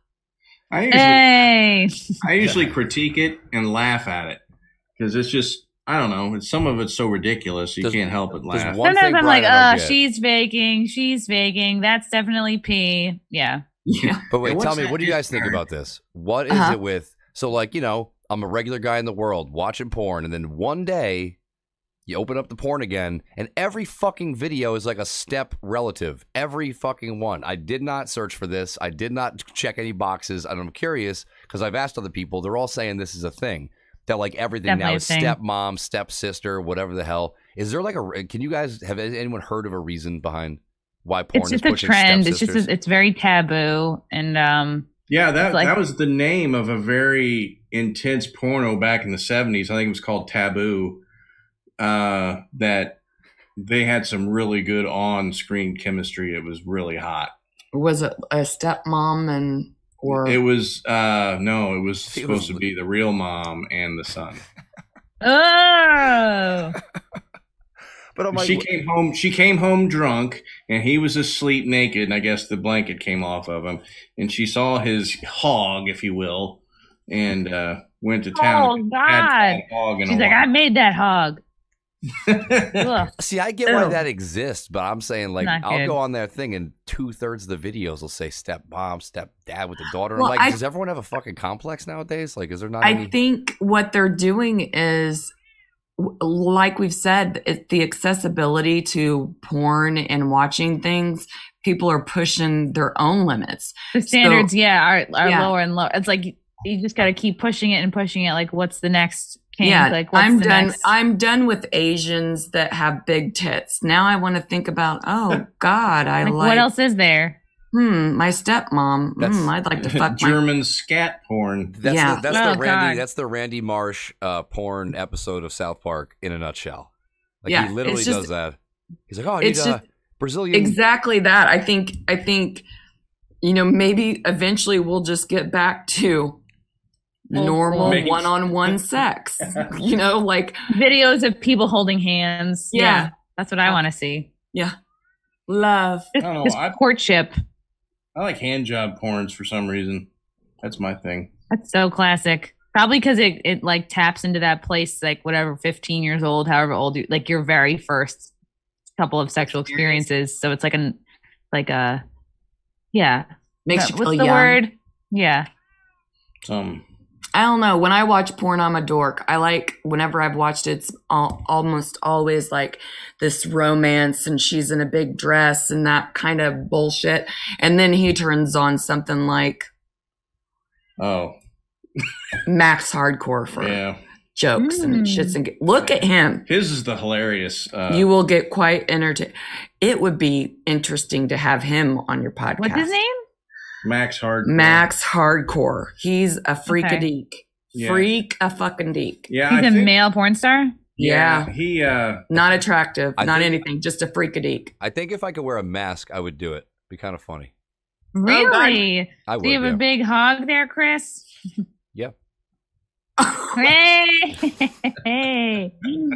I usually, hey, I usually critique it and laugh at it because it's just I don't know. It's, some of it's so ridiculous you Does, can't help but laugh. Sometimes I'm like, oh, she's faking, she's faking. That's definitely pee. Yeah, yeah. But wait, tell me, what do you guys think about this? What is uh-huh. it with? So, like, you know, I'm a regular guy in the world watching porn, and then one day you open up the porn again, and every fucking video is like a step relative. Every fucking one. I did not search for this. I did not check any boxes, and I'm curious because I've asked other people. They're all saying this is a thing. That, like, everything Definitely now is stepmom, stepsister, whatever the hell. Is there, like, a... Can you guys... Have anyone heard of a reason behind why porn is pushing stepsisters? It's just a trend. It's just... A, it's very taboo, and... um. Yeah, that like, that was the name of a very intense porno back in the seventies. I think it was called Taboo. Uh, that they had some really good on-screen chemistry. It was really hot. Was it a stepmom and or it was uh no, it was supposed it was... to be the real mom and the son. Oh. But I'm like, she came home. She came home drunk, and he was asleep naked. And I guess the blanket came off of him, and she saw his hog, if you will, and uh, went to town. Oh God! Hog She's like, I made that hog. See, I get why that exists, but I'm saying like Not I'll good. go on their thing, and two thirds of the videos will say step mom, step dad with the daughter. Well, I'm like, I, does everyone have a fucking complex nowadays? Like, is there not? I any- think what they're doing is. Like we've said, it, the accessibility to porn and watching things, people are pushing their own limits. The standards, so, yeah, are, are yeah. lower and lower. It's like you just got to keep pushing it and pushing it. Like, what's the next kink? Yeah, like, what's I'm the done. Next? I'm done with Asians that have big tits. Now I want to think about, oh God, I like, like. What else is there? Hmm, my stepmom. That's- Hmm, I'd like to fuck my. German scat porn. That's Yeah. the, that's Oh, the Randy. God. That's the Randy Marsh uh, porn episode of South Park in a nutshell. Like Yeah, he literally it's just- does that. He's like, oh, I need it's a just- Brazilian. Exactly that. I think. I think. You know, maybe eventually we'll just get back to Old normal school. one-on-one sex. You know, like Videos of people holding hands. Yeah. Yeah, that's what I want to see. yeah, love. I don't know. This I, courtship. I like hand job porns for some reason. That's my thing. That's so classic. Probably because it, it like taps into that place, like whatever, fifteen years old, however old you, like your very first couple of sexual experiences. So it's like an, like a, yeah. Makes you What's feel the young. word? Yeah. Some. I don't know. When I watch porn, I'm a dork. I like whenever I've watched it, it's al- almost always like this romance and she's in a big dress and that kind of bullshit. And then he turns on something like Oh, Max Hardcore for yeah. jokes and Mm. shits and g- look at him. His is the hilarious. Uh, You will get quite entertained. It would be interesting to have him on your podcast. What's his name? Max Hard. Max Hardcore. He's a freakadeek. Yeah. Freak a fucking deek. Yeah, He's I a think, male porn star. Yeah. He. Uh, Not attractive. I not think- anything. Just a freakadeek. I think if I could wear a mask, I would do it. Be kind of funny. Really? I would. Do you have yeah. a big hog there, Chris? Yeah. Hey, hey,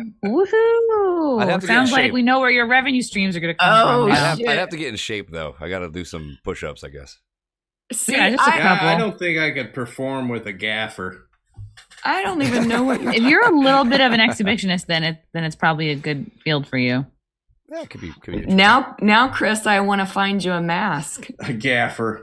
woohoo! I'd have to get Sounds in like shape. we know where your revenue streams are going to come Oh, from. I'd now. have, shit. I'd have to get in shape though. I got to do some push-ups, I guess. See, Yeah, just a I, couple. I, I don't think I could perform with a gaffer. I don't even know what you're If you're a little bit of an exhibitionist, then it then it's probably a good field for you. Yeah, it could be. Could be interesting. now. Now, Chris, I want to find you a mask. A gaffer.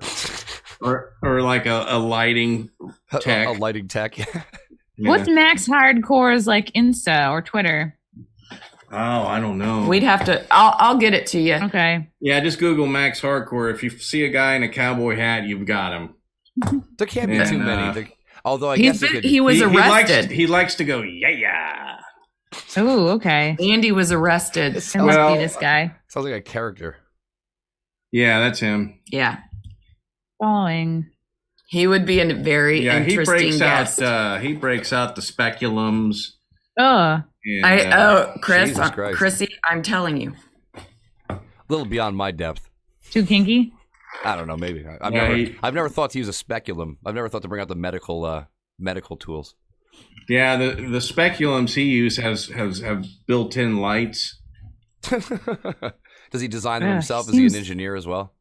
or or like a, a lighting tech. a, a lighting tech. Yeah. What's Max Hardcore's like Insta or Twitter? Oh, I don't know. We'd have to. I'll. I'll get it to you. Okay. Yeah, just Google Max Hardcore. If you see a guy in a cowboy hat, you've got him. There can't be Yeah. too many. There, although I He's guess it been, could. he was he, he likes, arrested. he likes to go, yeah, yeah. Oh, okay. Andy was arrested. It It must Well- be this guy. sounds like a character. Yeah, that's him. Yeah, Following. he would be a very Yeah, he interesting breaks guest. out. Uh, he breaks out the speculums. Oh, And, I uh, oh Chris, Jesus uh, Christ. Chrissy, I'm telling you. A little beyond my depth. too kinky. I don't know. Maybe I- I've Yeah, never. he- I've never thought to use a speculum. I've never thought to bring out the medical uh, medical tools. yeah, the the speculums he used has has have built-in lights. Does he design them Yeah, himself? Is he seems- an engineer as well?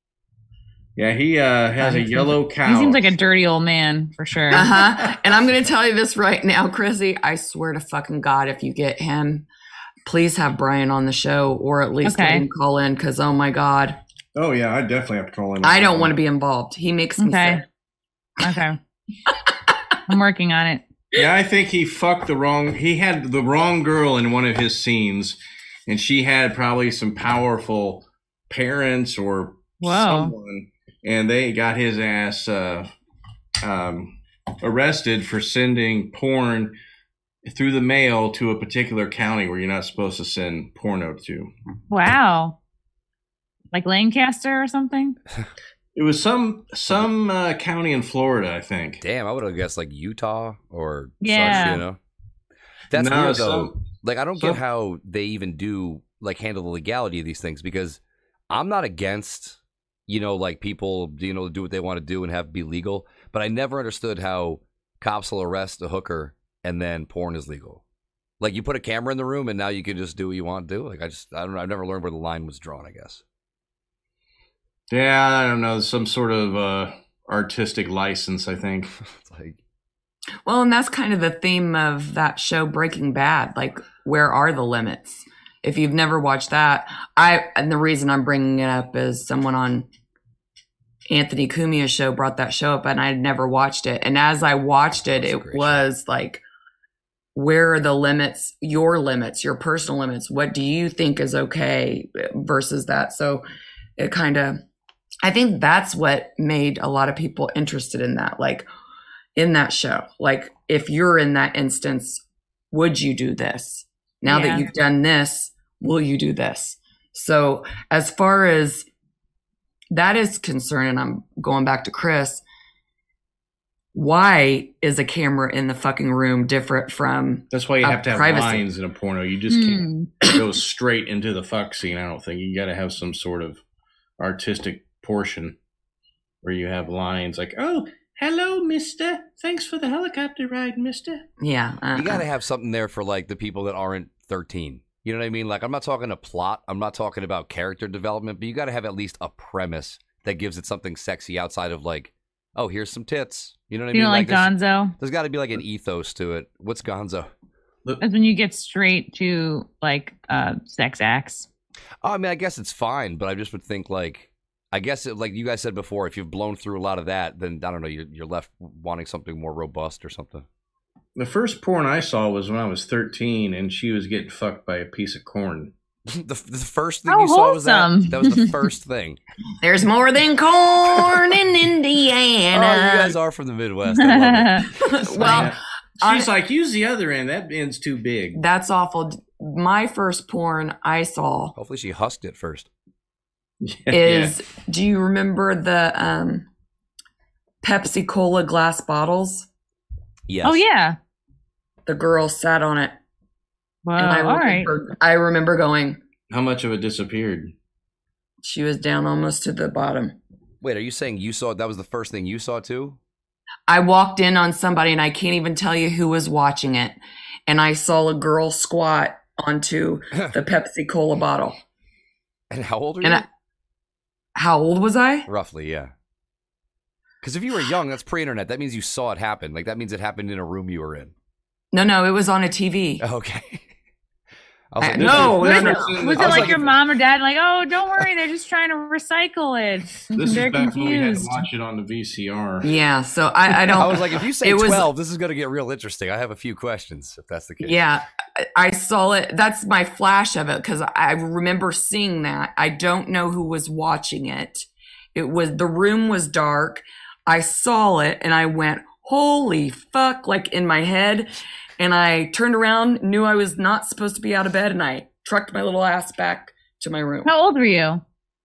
Yeah, he uh, has a yellow cow. He seems like a dirty old man for sure. Uh huh. And I'm going to tell you this right now, Chrissy. I swear to fucking God, if you get him, please have Brian on the show or at least let Okay. him call in because, oh my God, Oh yeah, I definitely have to call him. I don't want to be involved. He makes me Okay. sick. Okay. I'm working on it. Yeah, I think he fucked the wrong. He had the wrong girl in one of his scenes, and she had probably some powerful parents or Whoa. someone, and they got his ass uh, um, arrested for sending porn through the mail to a particular county where you're not supposed to send porno to. Wow. Like Lancaster or something? It was some some uh, county in Florida, I think. Damn, I would have guessed like Utah or Yeah. such. You know, that's No, weird though. some- Like I don't some- get how they even do like handle the legality of these things because I'm not against you know like people you know do what they want to do and have be legal, but I never understood how cops will arrest a hooker and then porn is legal. Like you put a camera in the room and now you can just do what you want to do. Like I just I don't know. I've never learned where the line was drawn. I guess. Yeah, I don't know, some sort of uh, artistic license, I think. It's like Well, and that's kind of the theme of that show, Breaking Bad. Like, where are the limits? If you've never watched that, I and the reason I'm bringing it up is someone on Anthony Cumia's show brought that show up, and I had never watched it. And as I watched it, That's a it great show. was like, where are the limits? Your limits, your personal limits. What do you think is okay versus that? So it kind of, I think that's what made a lot of people interested in that. Like. In that show, like if you're in that instance, would you do this? Now Yeah. that you've done this, will you do this? So as far as that is concerning. I'm going back to Chris. Why is a camera in the fucking room different from That's why you uh, have to have privacy? lines in a porno. You just Hmm. can't go straight into the fuck scene. I don't think you got to have some sort of artistic portion where you have lines like, "Oh, hello, Mister. Thanks for the helicopter ride, Mister." Yeah. Uh, You got to have something there for like the people that aren't thirteen. You know what I mean? Like, I'm not talking a plot. I'm not talking about character development, but you got to have at least a premise that gives it something sexy outside of like, oh, here's some tits. You know what I You mean? know, like there's, Gonzo. there's got to be like an ethos to it. What's Gonzo? That's when you get straight to like uh, sex acts. Oh, I mean, I guess it's fine, but I just would think like, I guess it, like you guys said before, if you've blown through a lot of that, then I don't know, you're, you're left wanting something more robust or something. The first porn I saw was when I was thirteen, and she was getting fucked by a piece of corn. the, the first thing How you saw was that. wholesome. That was the first thing. There's more than corn in Indiana. Oh, you guys are from the Midwest. I love it. Well, She's like, use the other end. That end's too big. that's awful. My first porn I saw Hopefully, she husked it first. is, do you remember the um, Pepsi Cola glass bottles? Yes. Oh yeah. The girl sat on it. Well, and I all right. remember, I remember going, How much of it disappeared? she was down almost to the bottom. Wait, are you saying you saw that was the first thing you saw too? I walked in on somebody and I can't even tell you who was watching it. And I saw a girl squat onto the Pepsi Cola bottle. And how old are And you? I, how old was I? Roughly, yeah. Because if you were young, that's pre-internet. That means you saw it happen. Like that means it happened in a room you were in. No, no, it was on a T V. Okay. I was I- like, no, this is- no, this no. is- Was I it like, like, your if- mom or dad? Like, oh, don't worry, they're just trying to recycle it. This they're is back when we had to confused. watch it on the V C R. Yeah, so I, I don't. I was like, if you say it was- twelve, this is going to get real interesting. I have a few questions, if that's the case. Yeah, I- I saw it. That's my flash of it because I remember seeing that. I don't know who was watching it. It was, the room was dark. I saw it and I went, holy fuck, like in my head. And I turned around, knew I was not supposed to be out of bed, and I trucked my little ass back to my room. How old were you?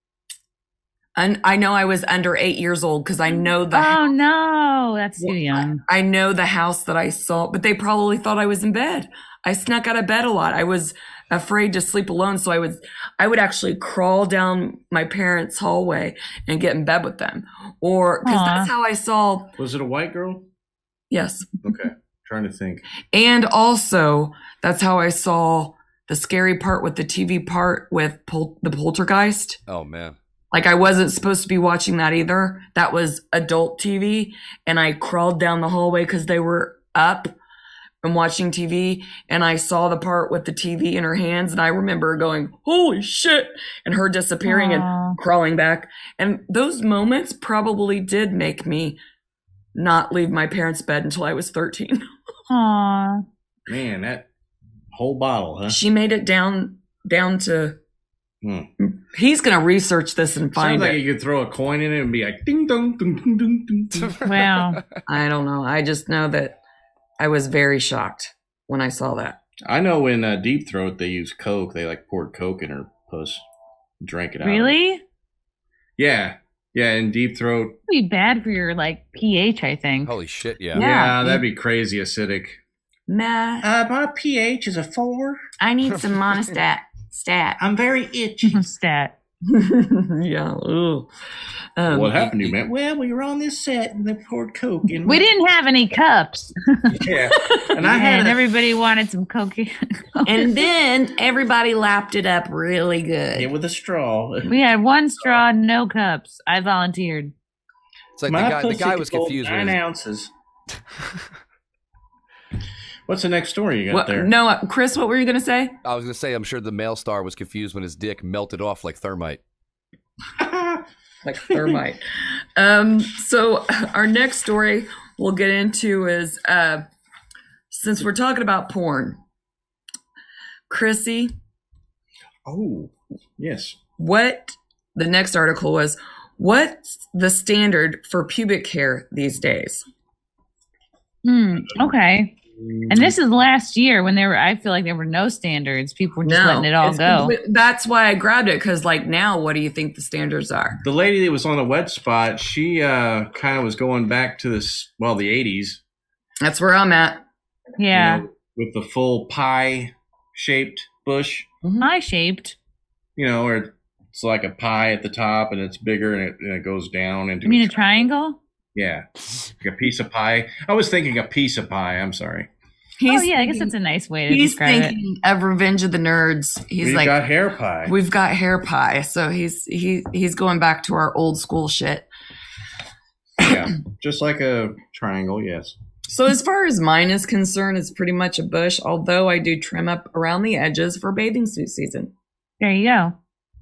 And I know I was under eight years old because I know the Oh no, that's too young. I know the house that I saw, but they probably thought I was in bed. I snuck out of bed a lot. I was afraid to sleep alone, so I would I would actually crawl down my parents' hallway and get in bed with them, or because Aw. that's how I saw. Was it a white girl? Yes, Okay. Trying to think. and also that's how I saw the scary part with the T V part with pol- the poltergeist. Oh, man. Like I wasn't supposed to be watching that either. That was adult T V. And I crawled down the hallway because they were up and watching T V. And I saw the part with the T V in her hands. And I remember going, holy shit. And her disappearing Aw. and crawling back. And those moments probably did make me not leave my parents' bed until I was thirteen. Aw. Man, that whole bottle, huh? She made it down, down to, Hmm. he's going to research this and find Sounds like it. you could throw a coin in it and be like, ding dong, ding ding ding ding. ding. Wow. I don't know. I just know that I was very shocked when I saw that. I know in uh, Deep Throat they use Coke. They like poured Coke in her puss, drank it out. Really? Yeah, yeah. In Deep Throat, It'd be bad for your like pH, I think. Holy shit, yeah. yeah, Yeah. that'd be crazy acidic. Nah, Uh, my pH is a four. I need some monostat. Stat. I'm very itchy. Stat. yeah. Ooh. Um, What happened to you, man? Well, we were on this set and they poured Coke in. We didn't have any cups. Yeah, and I had and a, everybody wanted some Coke. And then everybody lapped it up really good. yeah, with a straw. We had one straw, no cups. I volunteered. It's like the My guy, the pussy guy was could hold confused with nine his, ounces. What's the next story you got What, there? no, uh, Chris, what were you going to say? I was going to say, I'm sure the male star was confused when his dick melted off like thermite. Like thermite. um, so our next story we'll get into is uh, since we're talking about porn, Chrissy, Oh, yes. what the next article was, what's the standard for pubic hair these days? Hmm. Okay. And this is last year when there were, I feel like there were no standards. People were just No, letting it all it's go. complete- That's why I grabbed it, because like now, what do you think the standards are? The lady that was on the wet spot, she uh, kind of was going back to this, well, the eighties. That's where I'm at. Yeah. You know, with the full pie shaped bush, Pie shaped. you know, where it's like a pie at the top and it's bigger and it, and it goes down into You mean a triangle? Yeah. Like a piece of pie. I was thinking a piece of pie. I'm sorry. He's oh, yeah. I guess thinking- that's a nice way to He's describe it. thinking of Revenge of the Nerds. He's We've like, got hair pie. we've got hair pie. So he's he he's going back to our old school shit. Yeah. Just like a triangle, yes. So as far as mine is concerned, it's pretty much a bush, although I do trim up around the edges for bathing suit season. There you go.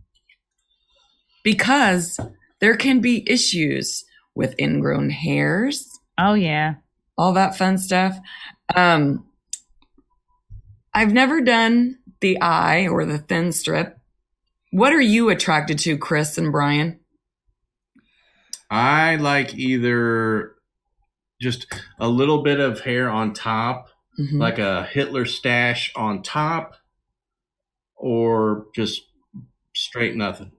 Because there can be issues with ingrown hairs, Oh, yeah. all that fun stuff. Um, I've never done the eye or the thin strip. What are you attracted to, Chris and Brian? I like either just a little bit of hair on top, Mhm. like a Hitler stash on top, or just straight nothing.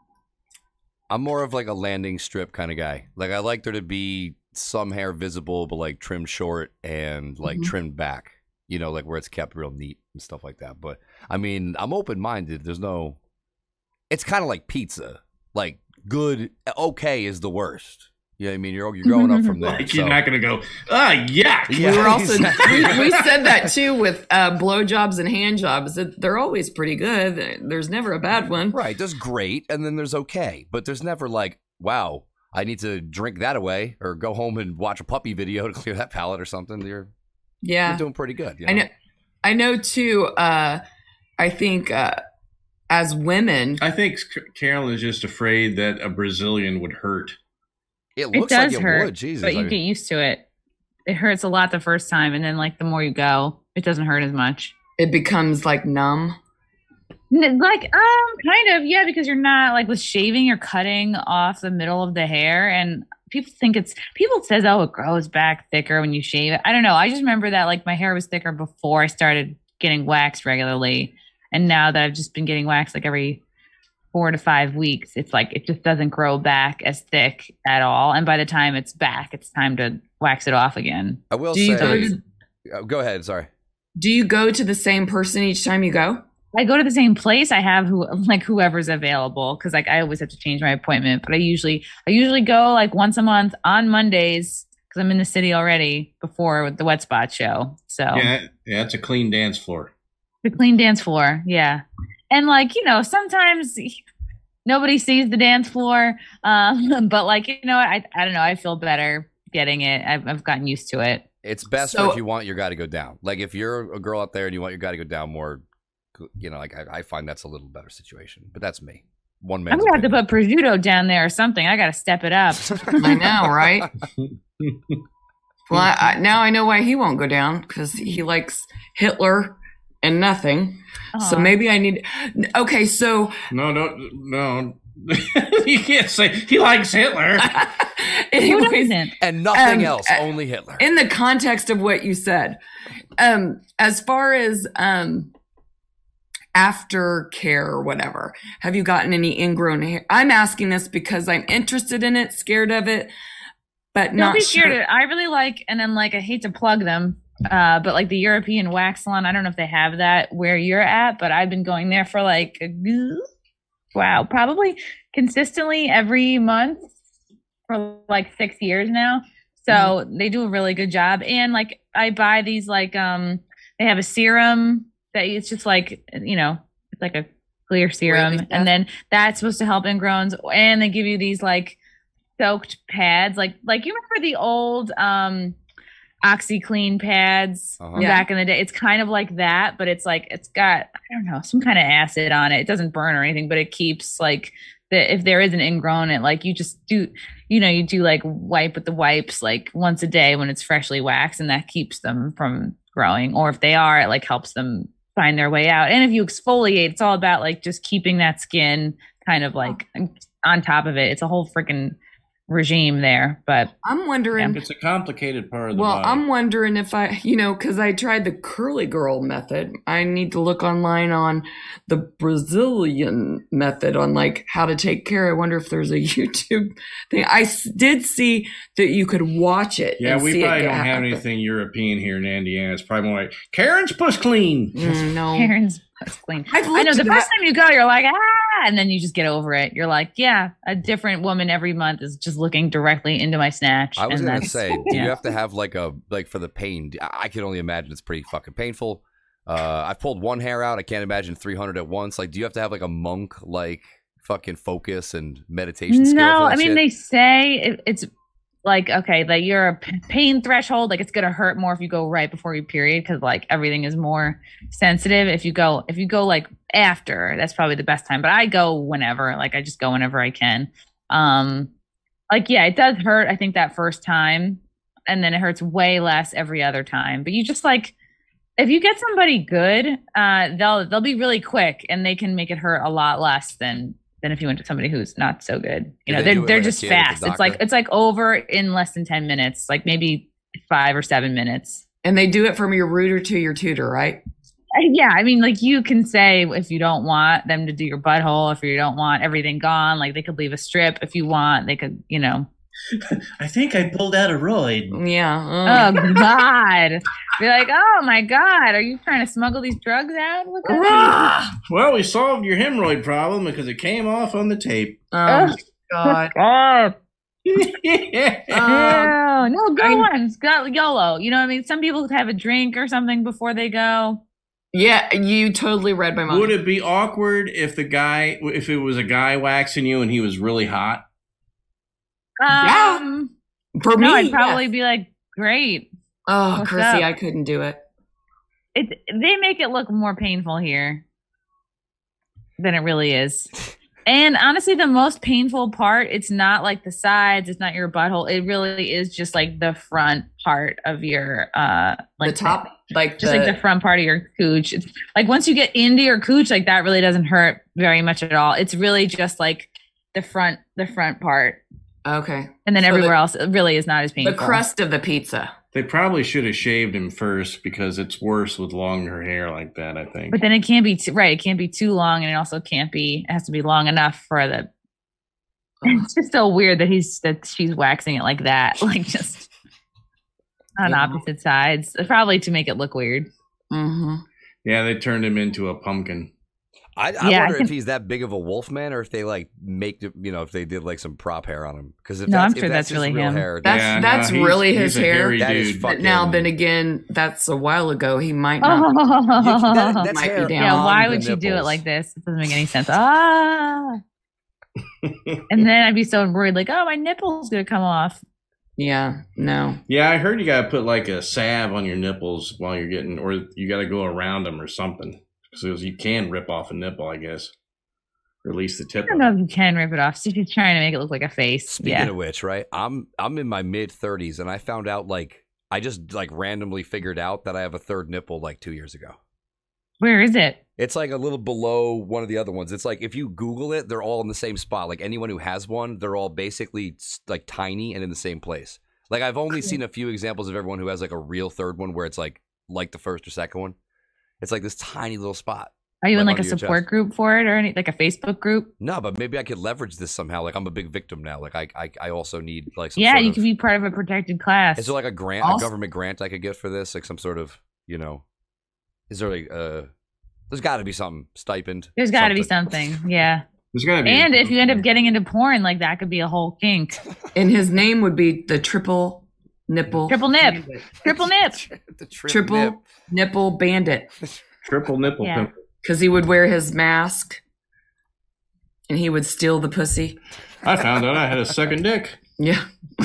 I'm more of like a landing strip kind of guy. Like I like there to be some hair visible, but like trimmed short and like Mhm. trimmed back. You know, like where it's kept real neat and stuff like that. But I mean, I'm open minded. There's no. It's kind of like pizza. Like good, okay is the worst. You know what I mean? You're you're growing up from there. Like so- you're not going to go, ah, yuck. Yeah, we were also exactly. we, we said that too with uh, blowjobs and hand jobs. That they're always pretty good. There's never a bad one. Right. There's great, and then there's okay, but there's never like, wow, I need to drink that away or go home and watch a puppy video to clear that palate or something. You're Yeah, you're doing pretty good. You I know. I know too. Uh, I think uh, as women, I think Carolyn is just afraid that a Brazilian would hurt. It It looks does like it hurt, would. Jesus. but you I- get used to it. It hurts a lot the first time, and then like the more you go, it doesn't hurt as much. it becomes like numb. N- Like, um, kind of, yeah, because you're not like with shaving, you're cutting off the middle of the hair, and people think it's people says, oh, it grows back thicker when you shave it. I don't know. I just remember that like my hair was thicker before I started getting waxed regularly, and now that I've just been getting waxed like every four to five weeks, it's like it just doesn't grow back as thick at all. And by the time it's back, it's time to wax it off again. I will Do you say. go to, Uh, go ahead. Sorry. do you go to the same person each time you go? I go to the same place. I have who like whoever's available because like I always have to change my appointment. But I usually I usually go like once a month on Mondays because I'm in the city already before the Wet Spot show. So Yeah, yeah, it's a clean dance floor. the clean dance floor, yeah. And like you know sometimes nobody sees the dance floor, um, but like you know I I don't know I feel better getting it. I've I've gotten used to it. It's best So- for if you want your guy to go down. Like if you're a girl out there and you want your guy to go down more, you know, like I, I find that's a little better situation. But that's me. One man. I'm gonna have to put prosciutto down there or something. I got to step it up. I know, right? Well, I, I, now I know why he won't go down because he likes Hitler and nothing. So Aw. maybe I need. Okay, so No, no, no. You can't say he likes Hitler. Who anyways, doesn't? and nothing Um, else, uh, only Hitler. in the context of what you said, um, as far as um, aftercare or whatever, have you gotten any ingrown hair? I'm asking this because I'm interested in it, scared of it, but Don't not be scared. sure. of- I really like, and then like I hate to plug them, uh, but like the European wax salon, I don't know if they have that where you're at, but I've been going there for like, a, wow, probably consistently every month for like six years now. So Mm-hmm. they do a really good job. And like I buy these like um they have a serum that it's just like you know, it's like a clear serum. stuff. And then that's supposed to help ingrowns. And they give you these like soaked pads. Like like you remember the old um OxyClean pads Uh-huh. from Yeah. back in the day. It's kind of like that, but it's like it's got I don't know, some kind of acid on it. It doesn't burn or anything, but it keeps like the if there is an ingrown, it like you just do you know, you do like wipe with the wipes like once a day when it's freshly waxed, and that keeps them from growing. Or if they are, it like helps them find their way out. And if you exfoliate, it's all about like just keeping that skin kind of like on top of it. It's a whole freaking regime there. But I'm wondering. It's a complicated part of the Well, body. I'm wondering if I, you know, because I tried the curly girl method. I need to look online on the Brazilian method on like how to take care. I wonder if there's a YouTube thing. I s- did see that you could watch it. Yeah, and we see it probably don't happen. have anything European here in Indiana. It's probably more like Karen's puss clean. Mm, no, Karen's puss clean. I've I know looked the at first that. time you go, you're like, ah, and then you just get over it. You're like, yeah, a different woman every month is just looking directly into my snatch. I was and gonna that's- say, do yeah. you have to have like a like for the pain? I I can only imagine it's pretty fucking painful. Uh, I've pulled one hair out. I can't imagine three hundred at once. Like, do you have to have like a monk like fucking focus and meditation skill? No, for that I mean shit? they say it, it's like okay, like your p- pain threshold, like it's gonna hurt more if you go right before your period because like everything is more sensitive. If you go, if you go like after, that's probably the best time. But I go whenever, like I just go whenever I can. Um, like yeah, it does hurt. I think that first time, and then it hurts way less every other time. But you just like. If you get somebody good, uh, they'll they'll be really quick and they can make it hurt a lot less than than if you went to somebody who's not so good. You Did know, they do they're it they're like a just kid at the fast. It's like doctor? it's like over in less than ten minutes, like maybe five or seven minutes. And they do it from your rooter to your tutor, right? Uh, Yeah, I mean, like you can say if you don't want them to do your butthole, if you don't want everything gone, like they could leave a strip if you want. They could, you know. I think I pulled out a roid. Yeah. Oh God, be like, oh my God, are you trying to smuggle these drugs out? Look at you. Ah! Well, we solved your hemorrhoid problem because it came off on the tape. Oh, God. God. yeah. Uh, Oh, no, go I- on. It's got YOLO. You know what I mean? Some people have a drink or something before they go. yeah, you totally read my mind. Would it be awkward if the guy, if it was a guy waxing you and he was really hot? Yeah. Um, For me, no, I'd probably yes. be like, great. Oh, What's Chrissy, up? I couldn't do it. It, they make it look more painful here than it really is. And honestly, the most painful part, it's not like the sides, it's not your butthole. It really is just like the front part of your, uh, like the top, like just the, like the front part of your cooch. It's like once you get into your cooch, like that really doesn't hurt very much at all. It's really just like the front, the front part. okay, And then So everywhere the- else, it really is not as painful. the crust of the pizza. They probably should have shaved him first because it's worse with longer hair like that, I think. But then it can't be too, right. It can't be too long, and it also can't be. It has to be long enough for the. It's just so weird that he's that she's waxing it like that, like just on Yeah. opposite sides, probably to make it look weird. Mm-hmm. Yeah, they turned him into a pumpkin. I, I Yeah, I wonder can- if he's that big of a wolf man, or if they like make the- you know if they did like some prop hair on him. Because if No, that's, I'm sure if that's, that's really his real him. hair, That's Yeah, no, that's he's- really he's his a hair. hairy That is dude. fucking- But now, then again, that's a while ago. He might not. You- that- yeah, that's Might be hair down. why on would the she do it nipples. like this? It doesn't make any sense. Ah, and then I'd be so worried, like, oh, my nipple's gonna come off. Yeah, no. Yeah, I heard you got to put like a salve on your nipples while you're getting, or you got to go around them or something. Because you can rip off a nipple, I guess. Or at least the tip I don't of know it. if you can rip it off. So if you're trying to make it look like a face, Speaking yeah. of which, right? I'm I'm in my mid thirties, and I found out like I just like randomly figured out that I have a third nipple like two years ago. Where is it? It's like a little below one of the other ones. It's like if you Google it, they're all in the same spot. Like anyone who has one, they're all basically like tiny and in the same place. Like I've only seen a few examples of everyone who has like a real third one where it's like like the first or second one. It's like this tiny little spot. Are you in Like like a under your support chest. group for it or any like a Facebook group? No, but maybe I could leverage this somehow. Like I'm a big victim now. Like I I, I also need like some Yeah, sort you of, could be part of a protected class. Is there like a grant, Also- a government grant I could get for this? Like some sort of, you know, is there like uh, there's got to be some stipend. There's got to be something. Yeah. There's got to be. And if you end up getting into porn, like that could be a whole kink. And his name would be the triple nipple. Triple nip. Triple nip. the trip Triple nip. nipple bandit. triple nipple Yeah. pimple. Because he would wear his mask and he would steal the pussy. I found out I had a second dick. Yeah.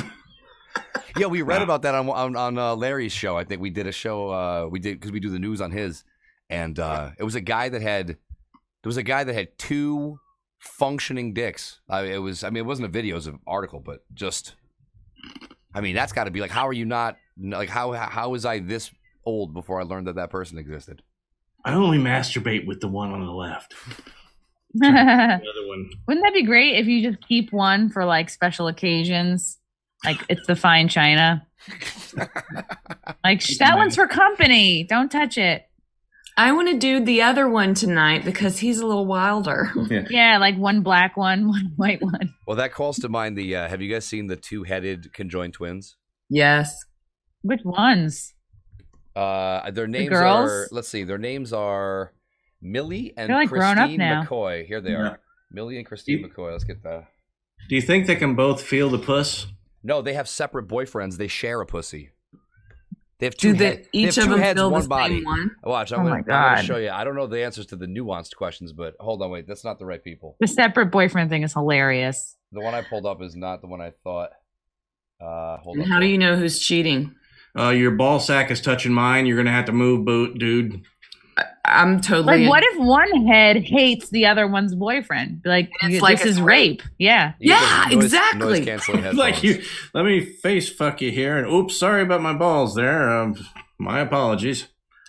Yeah, we read about that on on, on uh, Larry's show. I think we did a show. Uh, we did because we do the news on his, and uh, it was a guy that had there was a guy that had two functioning dicks. Uh, it was I mean it wasn't a video, it was an article, but just I mean that's got to be like how are you not like how how was I this old before I learned that that person existed? I only masturbate with the one on the left. Wouldn't Another one. that be great if you just keep one for like special occasions? Like it's the fine china. Like sh- that one's for company. Don't touch it. I want to do the other one tonight because he's a little wilder. Yeah. Yeah, like one black one, one white one. Well, that calls to mind the. Uh, have you guys seen the two-headed conjoined twins? Yes. Which ones? Uh, their names girls? are. Let's see. Their names are Millie and They're, like, grown up Christine now. McCoy. Here they Yeah. are. Millie and Christine You- McCoy. Let's get the. Do you think they can both feel the puss? No, they have separate boyfriends. They share a pussy. They have two. Do they, head- they each have of two them heads, feel one the body. same one? Watch. I'm Oh gonna, my I'm gonna God. show you. I don't know the answers to the nuanced questions, but hold on, wait. That's not the right people. The separate boyfriend thing is hilarious. The one I pulled up is not the one I thought. Uh, hold And on. how do you know who's cheating? Uh, your ball sack is touching mine. You're gonna have to move, boot, dude. I'm totally. Like, what if one head hates the other one's boyfriend? Like, It's you- like this it's is rape. Yeah. You Yeah, get noise- exactly. Noise canceling headphones. Like you, let me face fuck you here. And oops, sorry about my balls there. Um, my apologies.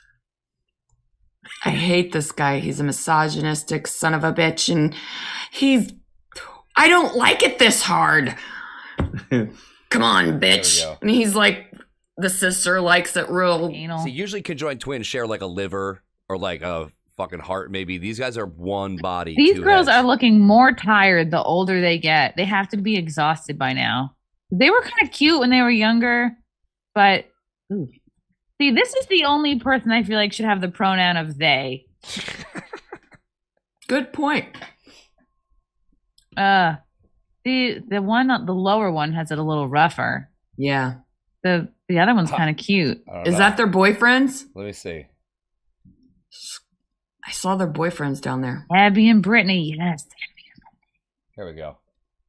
I hate this guy. He's a misogynistic son of a bitch, and he's. I don't like it this hard. Come on, bitch. There we go. And he's like, the sister likes it real. Anal. See, usually conjoined twins share like a liver or like a fucking heart. Maybe these guys are one body. These two girls heads. are looking more tired the older they get. They have to be exhausted by now. They were kind of cute when they were younger, but ooh. See, this is the only person I feel like should have the pronoun of they. Good point. Uh, the the one, the lower one has it a little rougher. Yeah. The the other one's Huh. kind of cute. I don't Is know. that their boyfriends? Let me see. I saw their boyfriends down there. Abby and Brittany, yes. Here we go.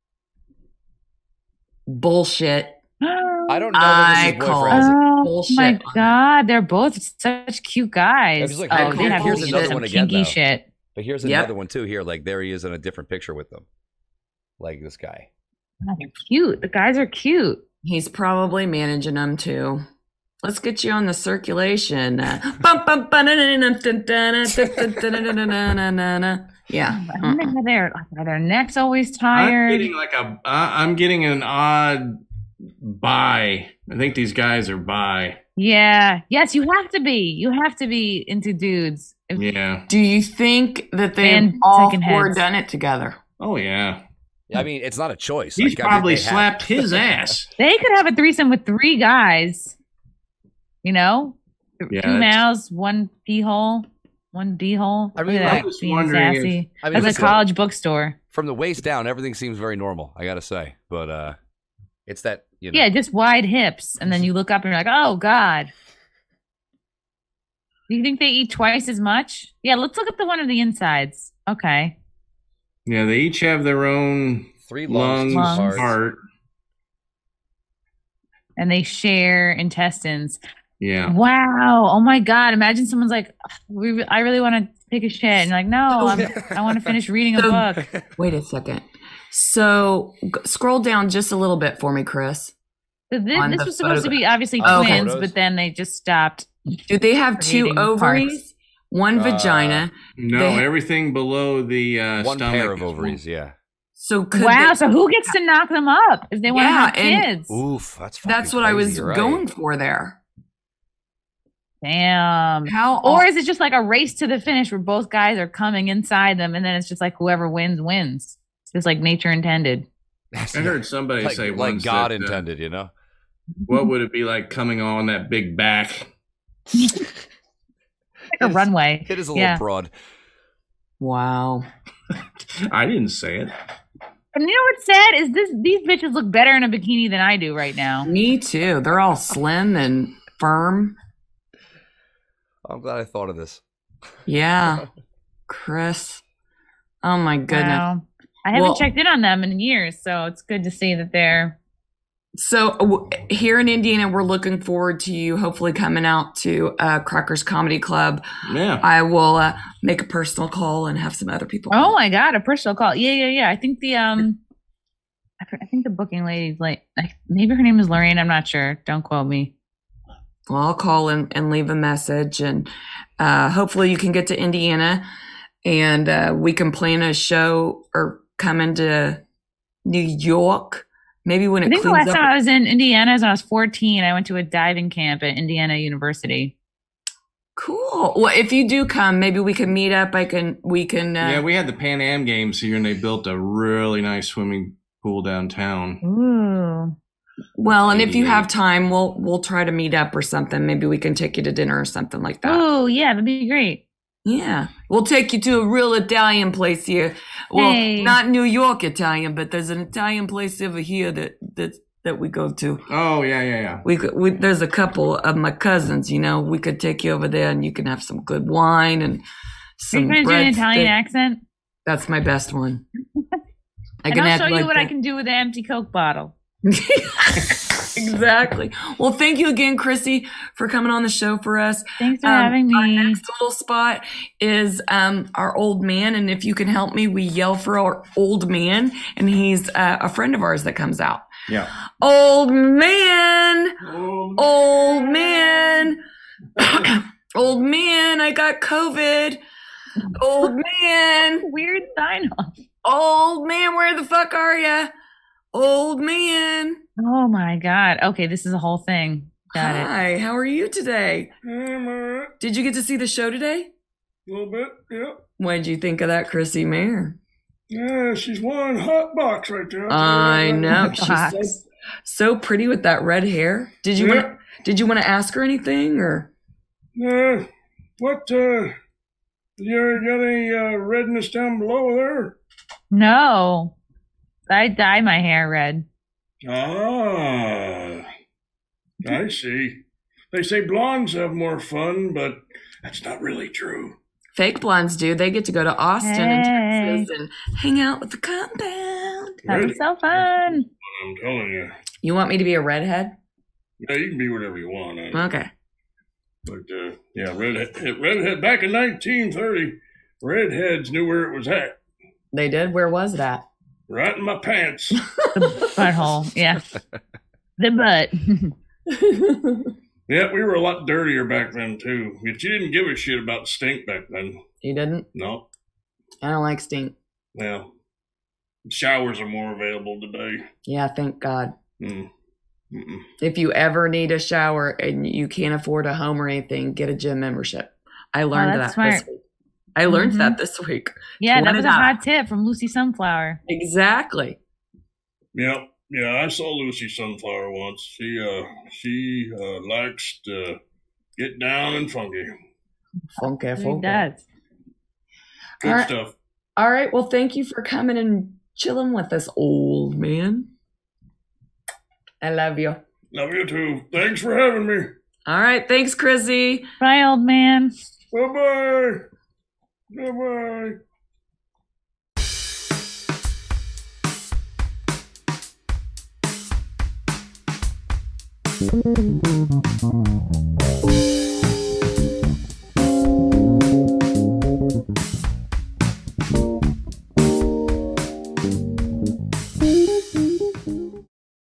Bullshit. I don't know that I this is call- boyfriends. Oh Bullshit my on that. god, they're both such cute guys. It's like, I oh, call they have here's some another one again, kinky though. shit. But here's Yep. another one too. Here, like there he is in a different picture with them, like this guy. Oh, they're cute. The guys are cute. He's probably managing them too. Let's get you on the circulation. Uh, bum, bum, ba, na, na, na, dun, dun, na, dun, dun, dun, dun, dun, dun, dun, dun, dun. Yeah. I wonder Uh-uh. how their are their necks always I'm tired. getting like a. I- I'm getting an odd bi. I think these guys are bi. Yeah. Yes, you have to be. You have to be into dudes. If- Yeah. Do you think that they've And all second four heads. done it together? Oh yeah. I mean, it's not a choice. He's Like, I mean, probably they have- slapped his ass. They could have a threesome with three guys. You know, Th- Yeah, two that's- mouths, one pee hole, one d hole. I mean, Look at I'm that, just being wondering if- sassy. I mean, As a listen, college bookstore. from the waist down, everything seems very normal. I gotta say, but uh, it's that you know. Yeah, just wide hips, and then you look up and you're like, "Oh God." Do you think they eat twice as much? Yeah, let's look at the one of the insides. Okay. Yeah, they each have their own Three lungs, lungs, two hearts. heart. And they share intestines. Yeah. Wow. Oh my God. Imagine someone's like, we, re- I really want to take a shit. And you're like, no, I'm, I want to finish reading a So- book. Wait a second. So g- scroll down just a little bit for me, Chris. So this, On this the was supposed to be obviously Oh, okay. twins, Photos. but then they just stopped. Do they have two Creating ovaries, parts. one Uh, vagina? No, They- everything below the uh, One stomach. pair of is ovaries. Yeah. So could Wow. they- So who gets to knock them up if they want to Yeah, have and- kids? Oof, that's fucking that's what I was crazy, you're right. going for there. Damn. How? Or is it just like a race to the finish where both guys are coming inside them and then it's just like whoever wins, wins? It's just like nature intended. I heard somebody like, say like once God that, uh, intended, you know. what would it be like coming on that big back? Like a runway. It is a little Yeah. broad. Wow. I didn't say it. And you know what's sad is this these bitches look better in a bikini than I do right now. Me too. They're all slim and firm. I'm glad I thought of this. Yeah. Chris. Oh my goodness. Wow. I haven't Well- checked in on them in years, so it's good to see that they're So w- here in Indiana, we're looking forward to you hopefully coming out to uh, Crackers Comedy Club. Yeah. I will uh, make a personal call and have some other people. Oh call. my God, a personal call. Yeah, yeah, yeah. I think the um I for- I think the booking lady's like like, maybe her name is Lorraine, I'm not sure. Don't quote me. Well, I'll call and, and leave a message, and uh, hopefully you can get to Indiana. and uh, we can plan a show or come into New York. Maybe when it I think the cleans last up. time I was in Indiana is when I was fourteen. I went to a diving camp at Indiana University. Cool. Well, if you do come, maybe we can meet up. I can. We can. Uh, Yeah, we had the Pan Am Games here, and they built a really nice swimming pool downtown. Ooh. well, and if you have time, we'll we'll try to meet up or something. Maybe we can take you to dinner or something like that. Oh, yeah, that'd be great. Yeah, we'll take you to a real Italian place here. Well, Hey. not New York Italian, but there's an Italian place over here that that that we go to. Oh, yeah, yeah, yeah. We could. We, there's a couple of my cousins. You know, we could take you over there, and you can have some good wine and Are some you going to do an Italian breadstick. accent? That's my best one. I And can I'll act show you like what I that. can do with an empty Coke bottle. Exactly. Well, thank you again, Chrissy, for coming on the show for us. Thanks for Um, having Our me. next little spot is um, our old man, and if you can help me, we yell for our old man, and he's uh, a friend of ours that comes out. Yeah. Old man, old man, old man, I got COVID. Old man, Weird sign off. old man, where the fuck are ya? Old man. Oh my God. Okay, this is a whole thing. Got it. Hi, how are you today? I'm alright. Did you get to see the show today? A little bit, yeah. What did you think of that Chrissy Mayer? Yeah, she's one hot box right there. I'll tell you I that. know. She's so, Box. so pretty with that red hair. Did you Yeah. want did you want to ask her anything or Uh, what, uh, you got any uh, redness down below there? No. I dye my hair red. Ah, I see. They say blondes have more fun, but that's not really true. fake blondes do? They get to go to Austin Hey. and Texas and hang out with the compound. That was so fun. I'm telling you. You want me to be a redhead? Yeah, you can be whatever you want. I Okay. But uh, yeah, redhead, redhead. Back in nineteen thirty, redheads knew where it was at. They did? Where was it at? Right in my pants. The butthole. Yeah. The butt. Yeah, we were a lot dirtier back then too. But you didn't give a shit about stink back then. You didn't? No. I don't like stink. Well, showers are more available today. Yeah, thank God. Mm. Mm-mm. If you ever need a shower and you can't afford a home or anything, get a gym membership. I learned that that's smart. this week. I learned Mhm. that this week. Yeah, that was a twenty dollars. hot tip from Lucy Sunflower. Exactly. Yep. Yeah, I saw Lucy Sunflower once. She uh she uh likes to get down and funky. Funky, It funky. does. Good All right. stuff. All right. Well, thank you for coming and chilling with us, old man. I love you. Love you too. Thanks for having me. All right. Thanks, Chrissy. Bye, old man. Bye bye. Bye bye. Thank you.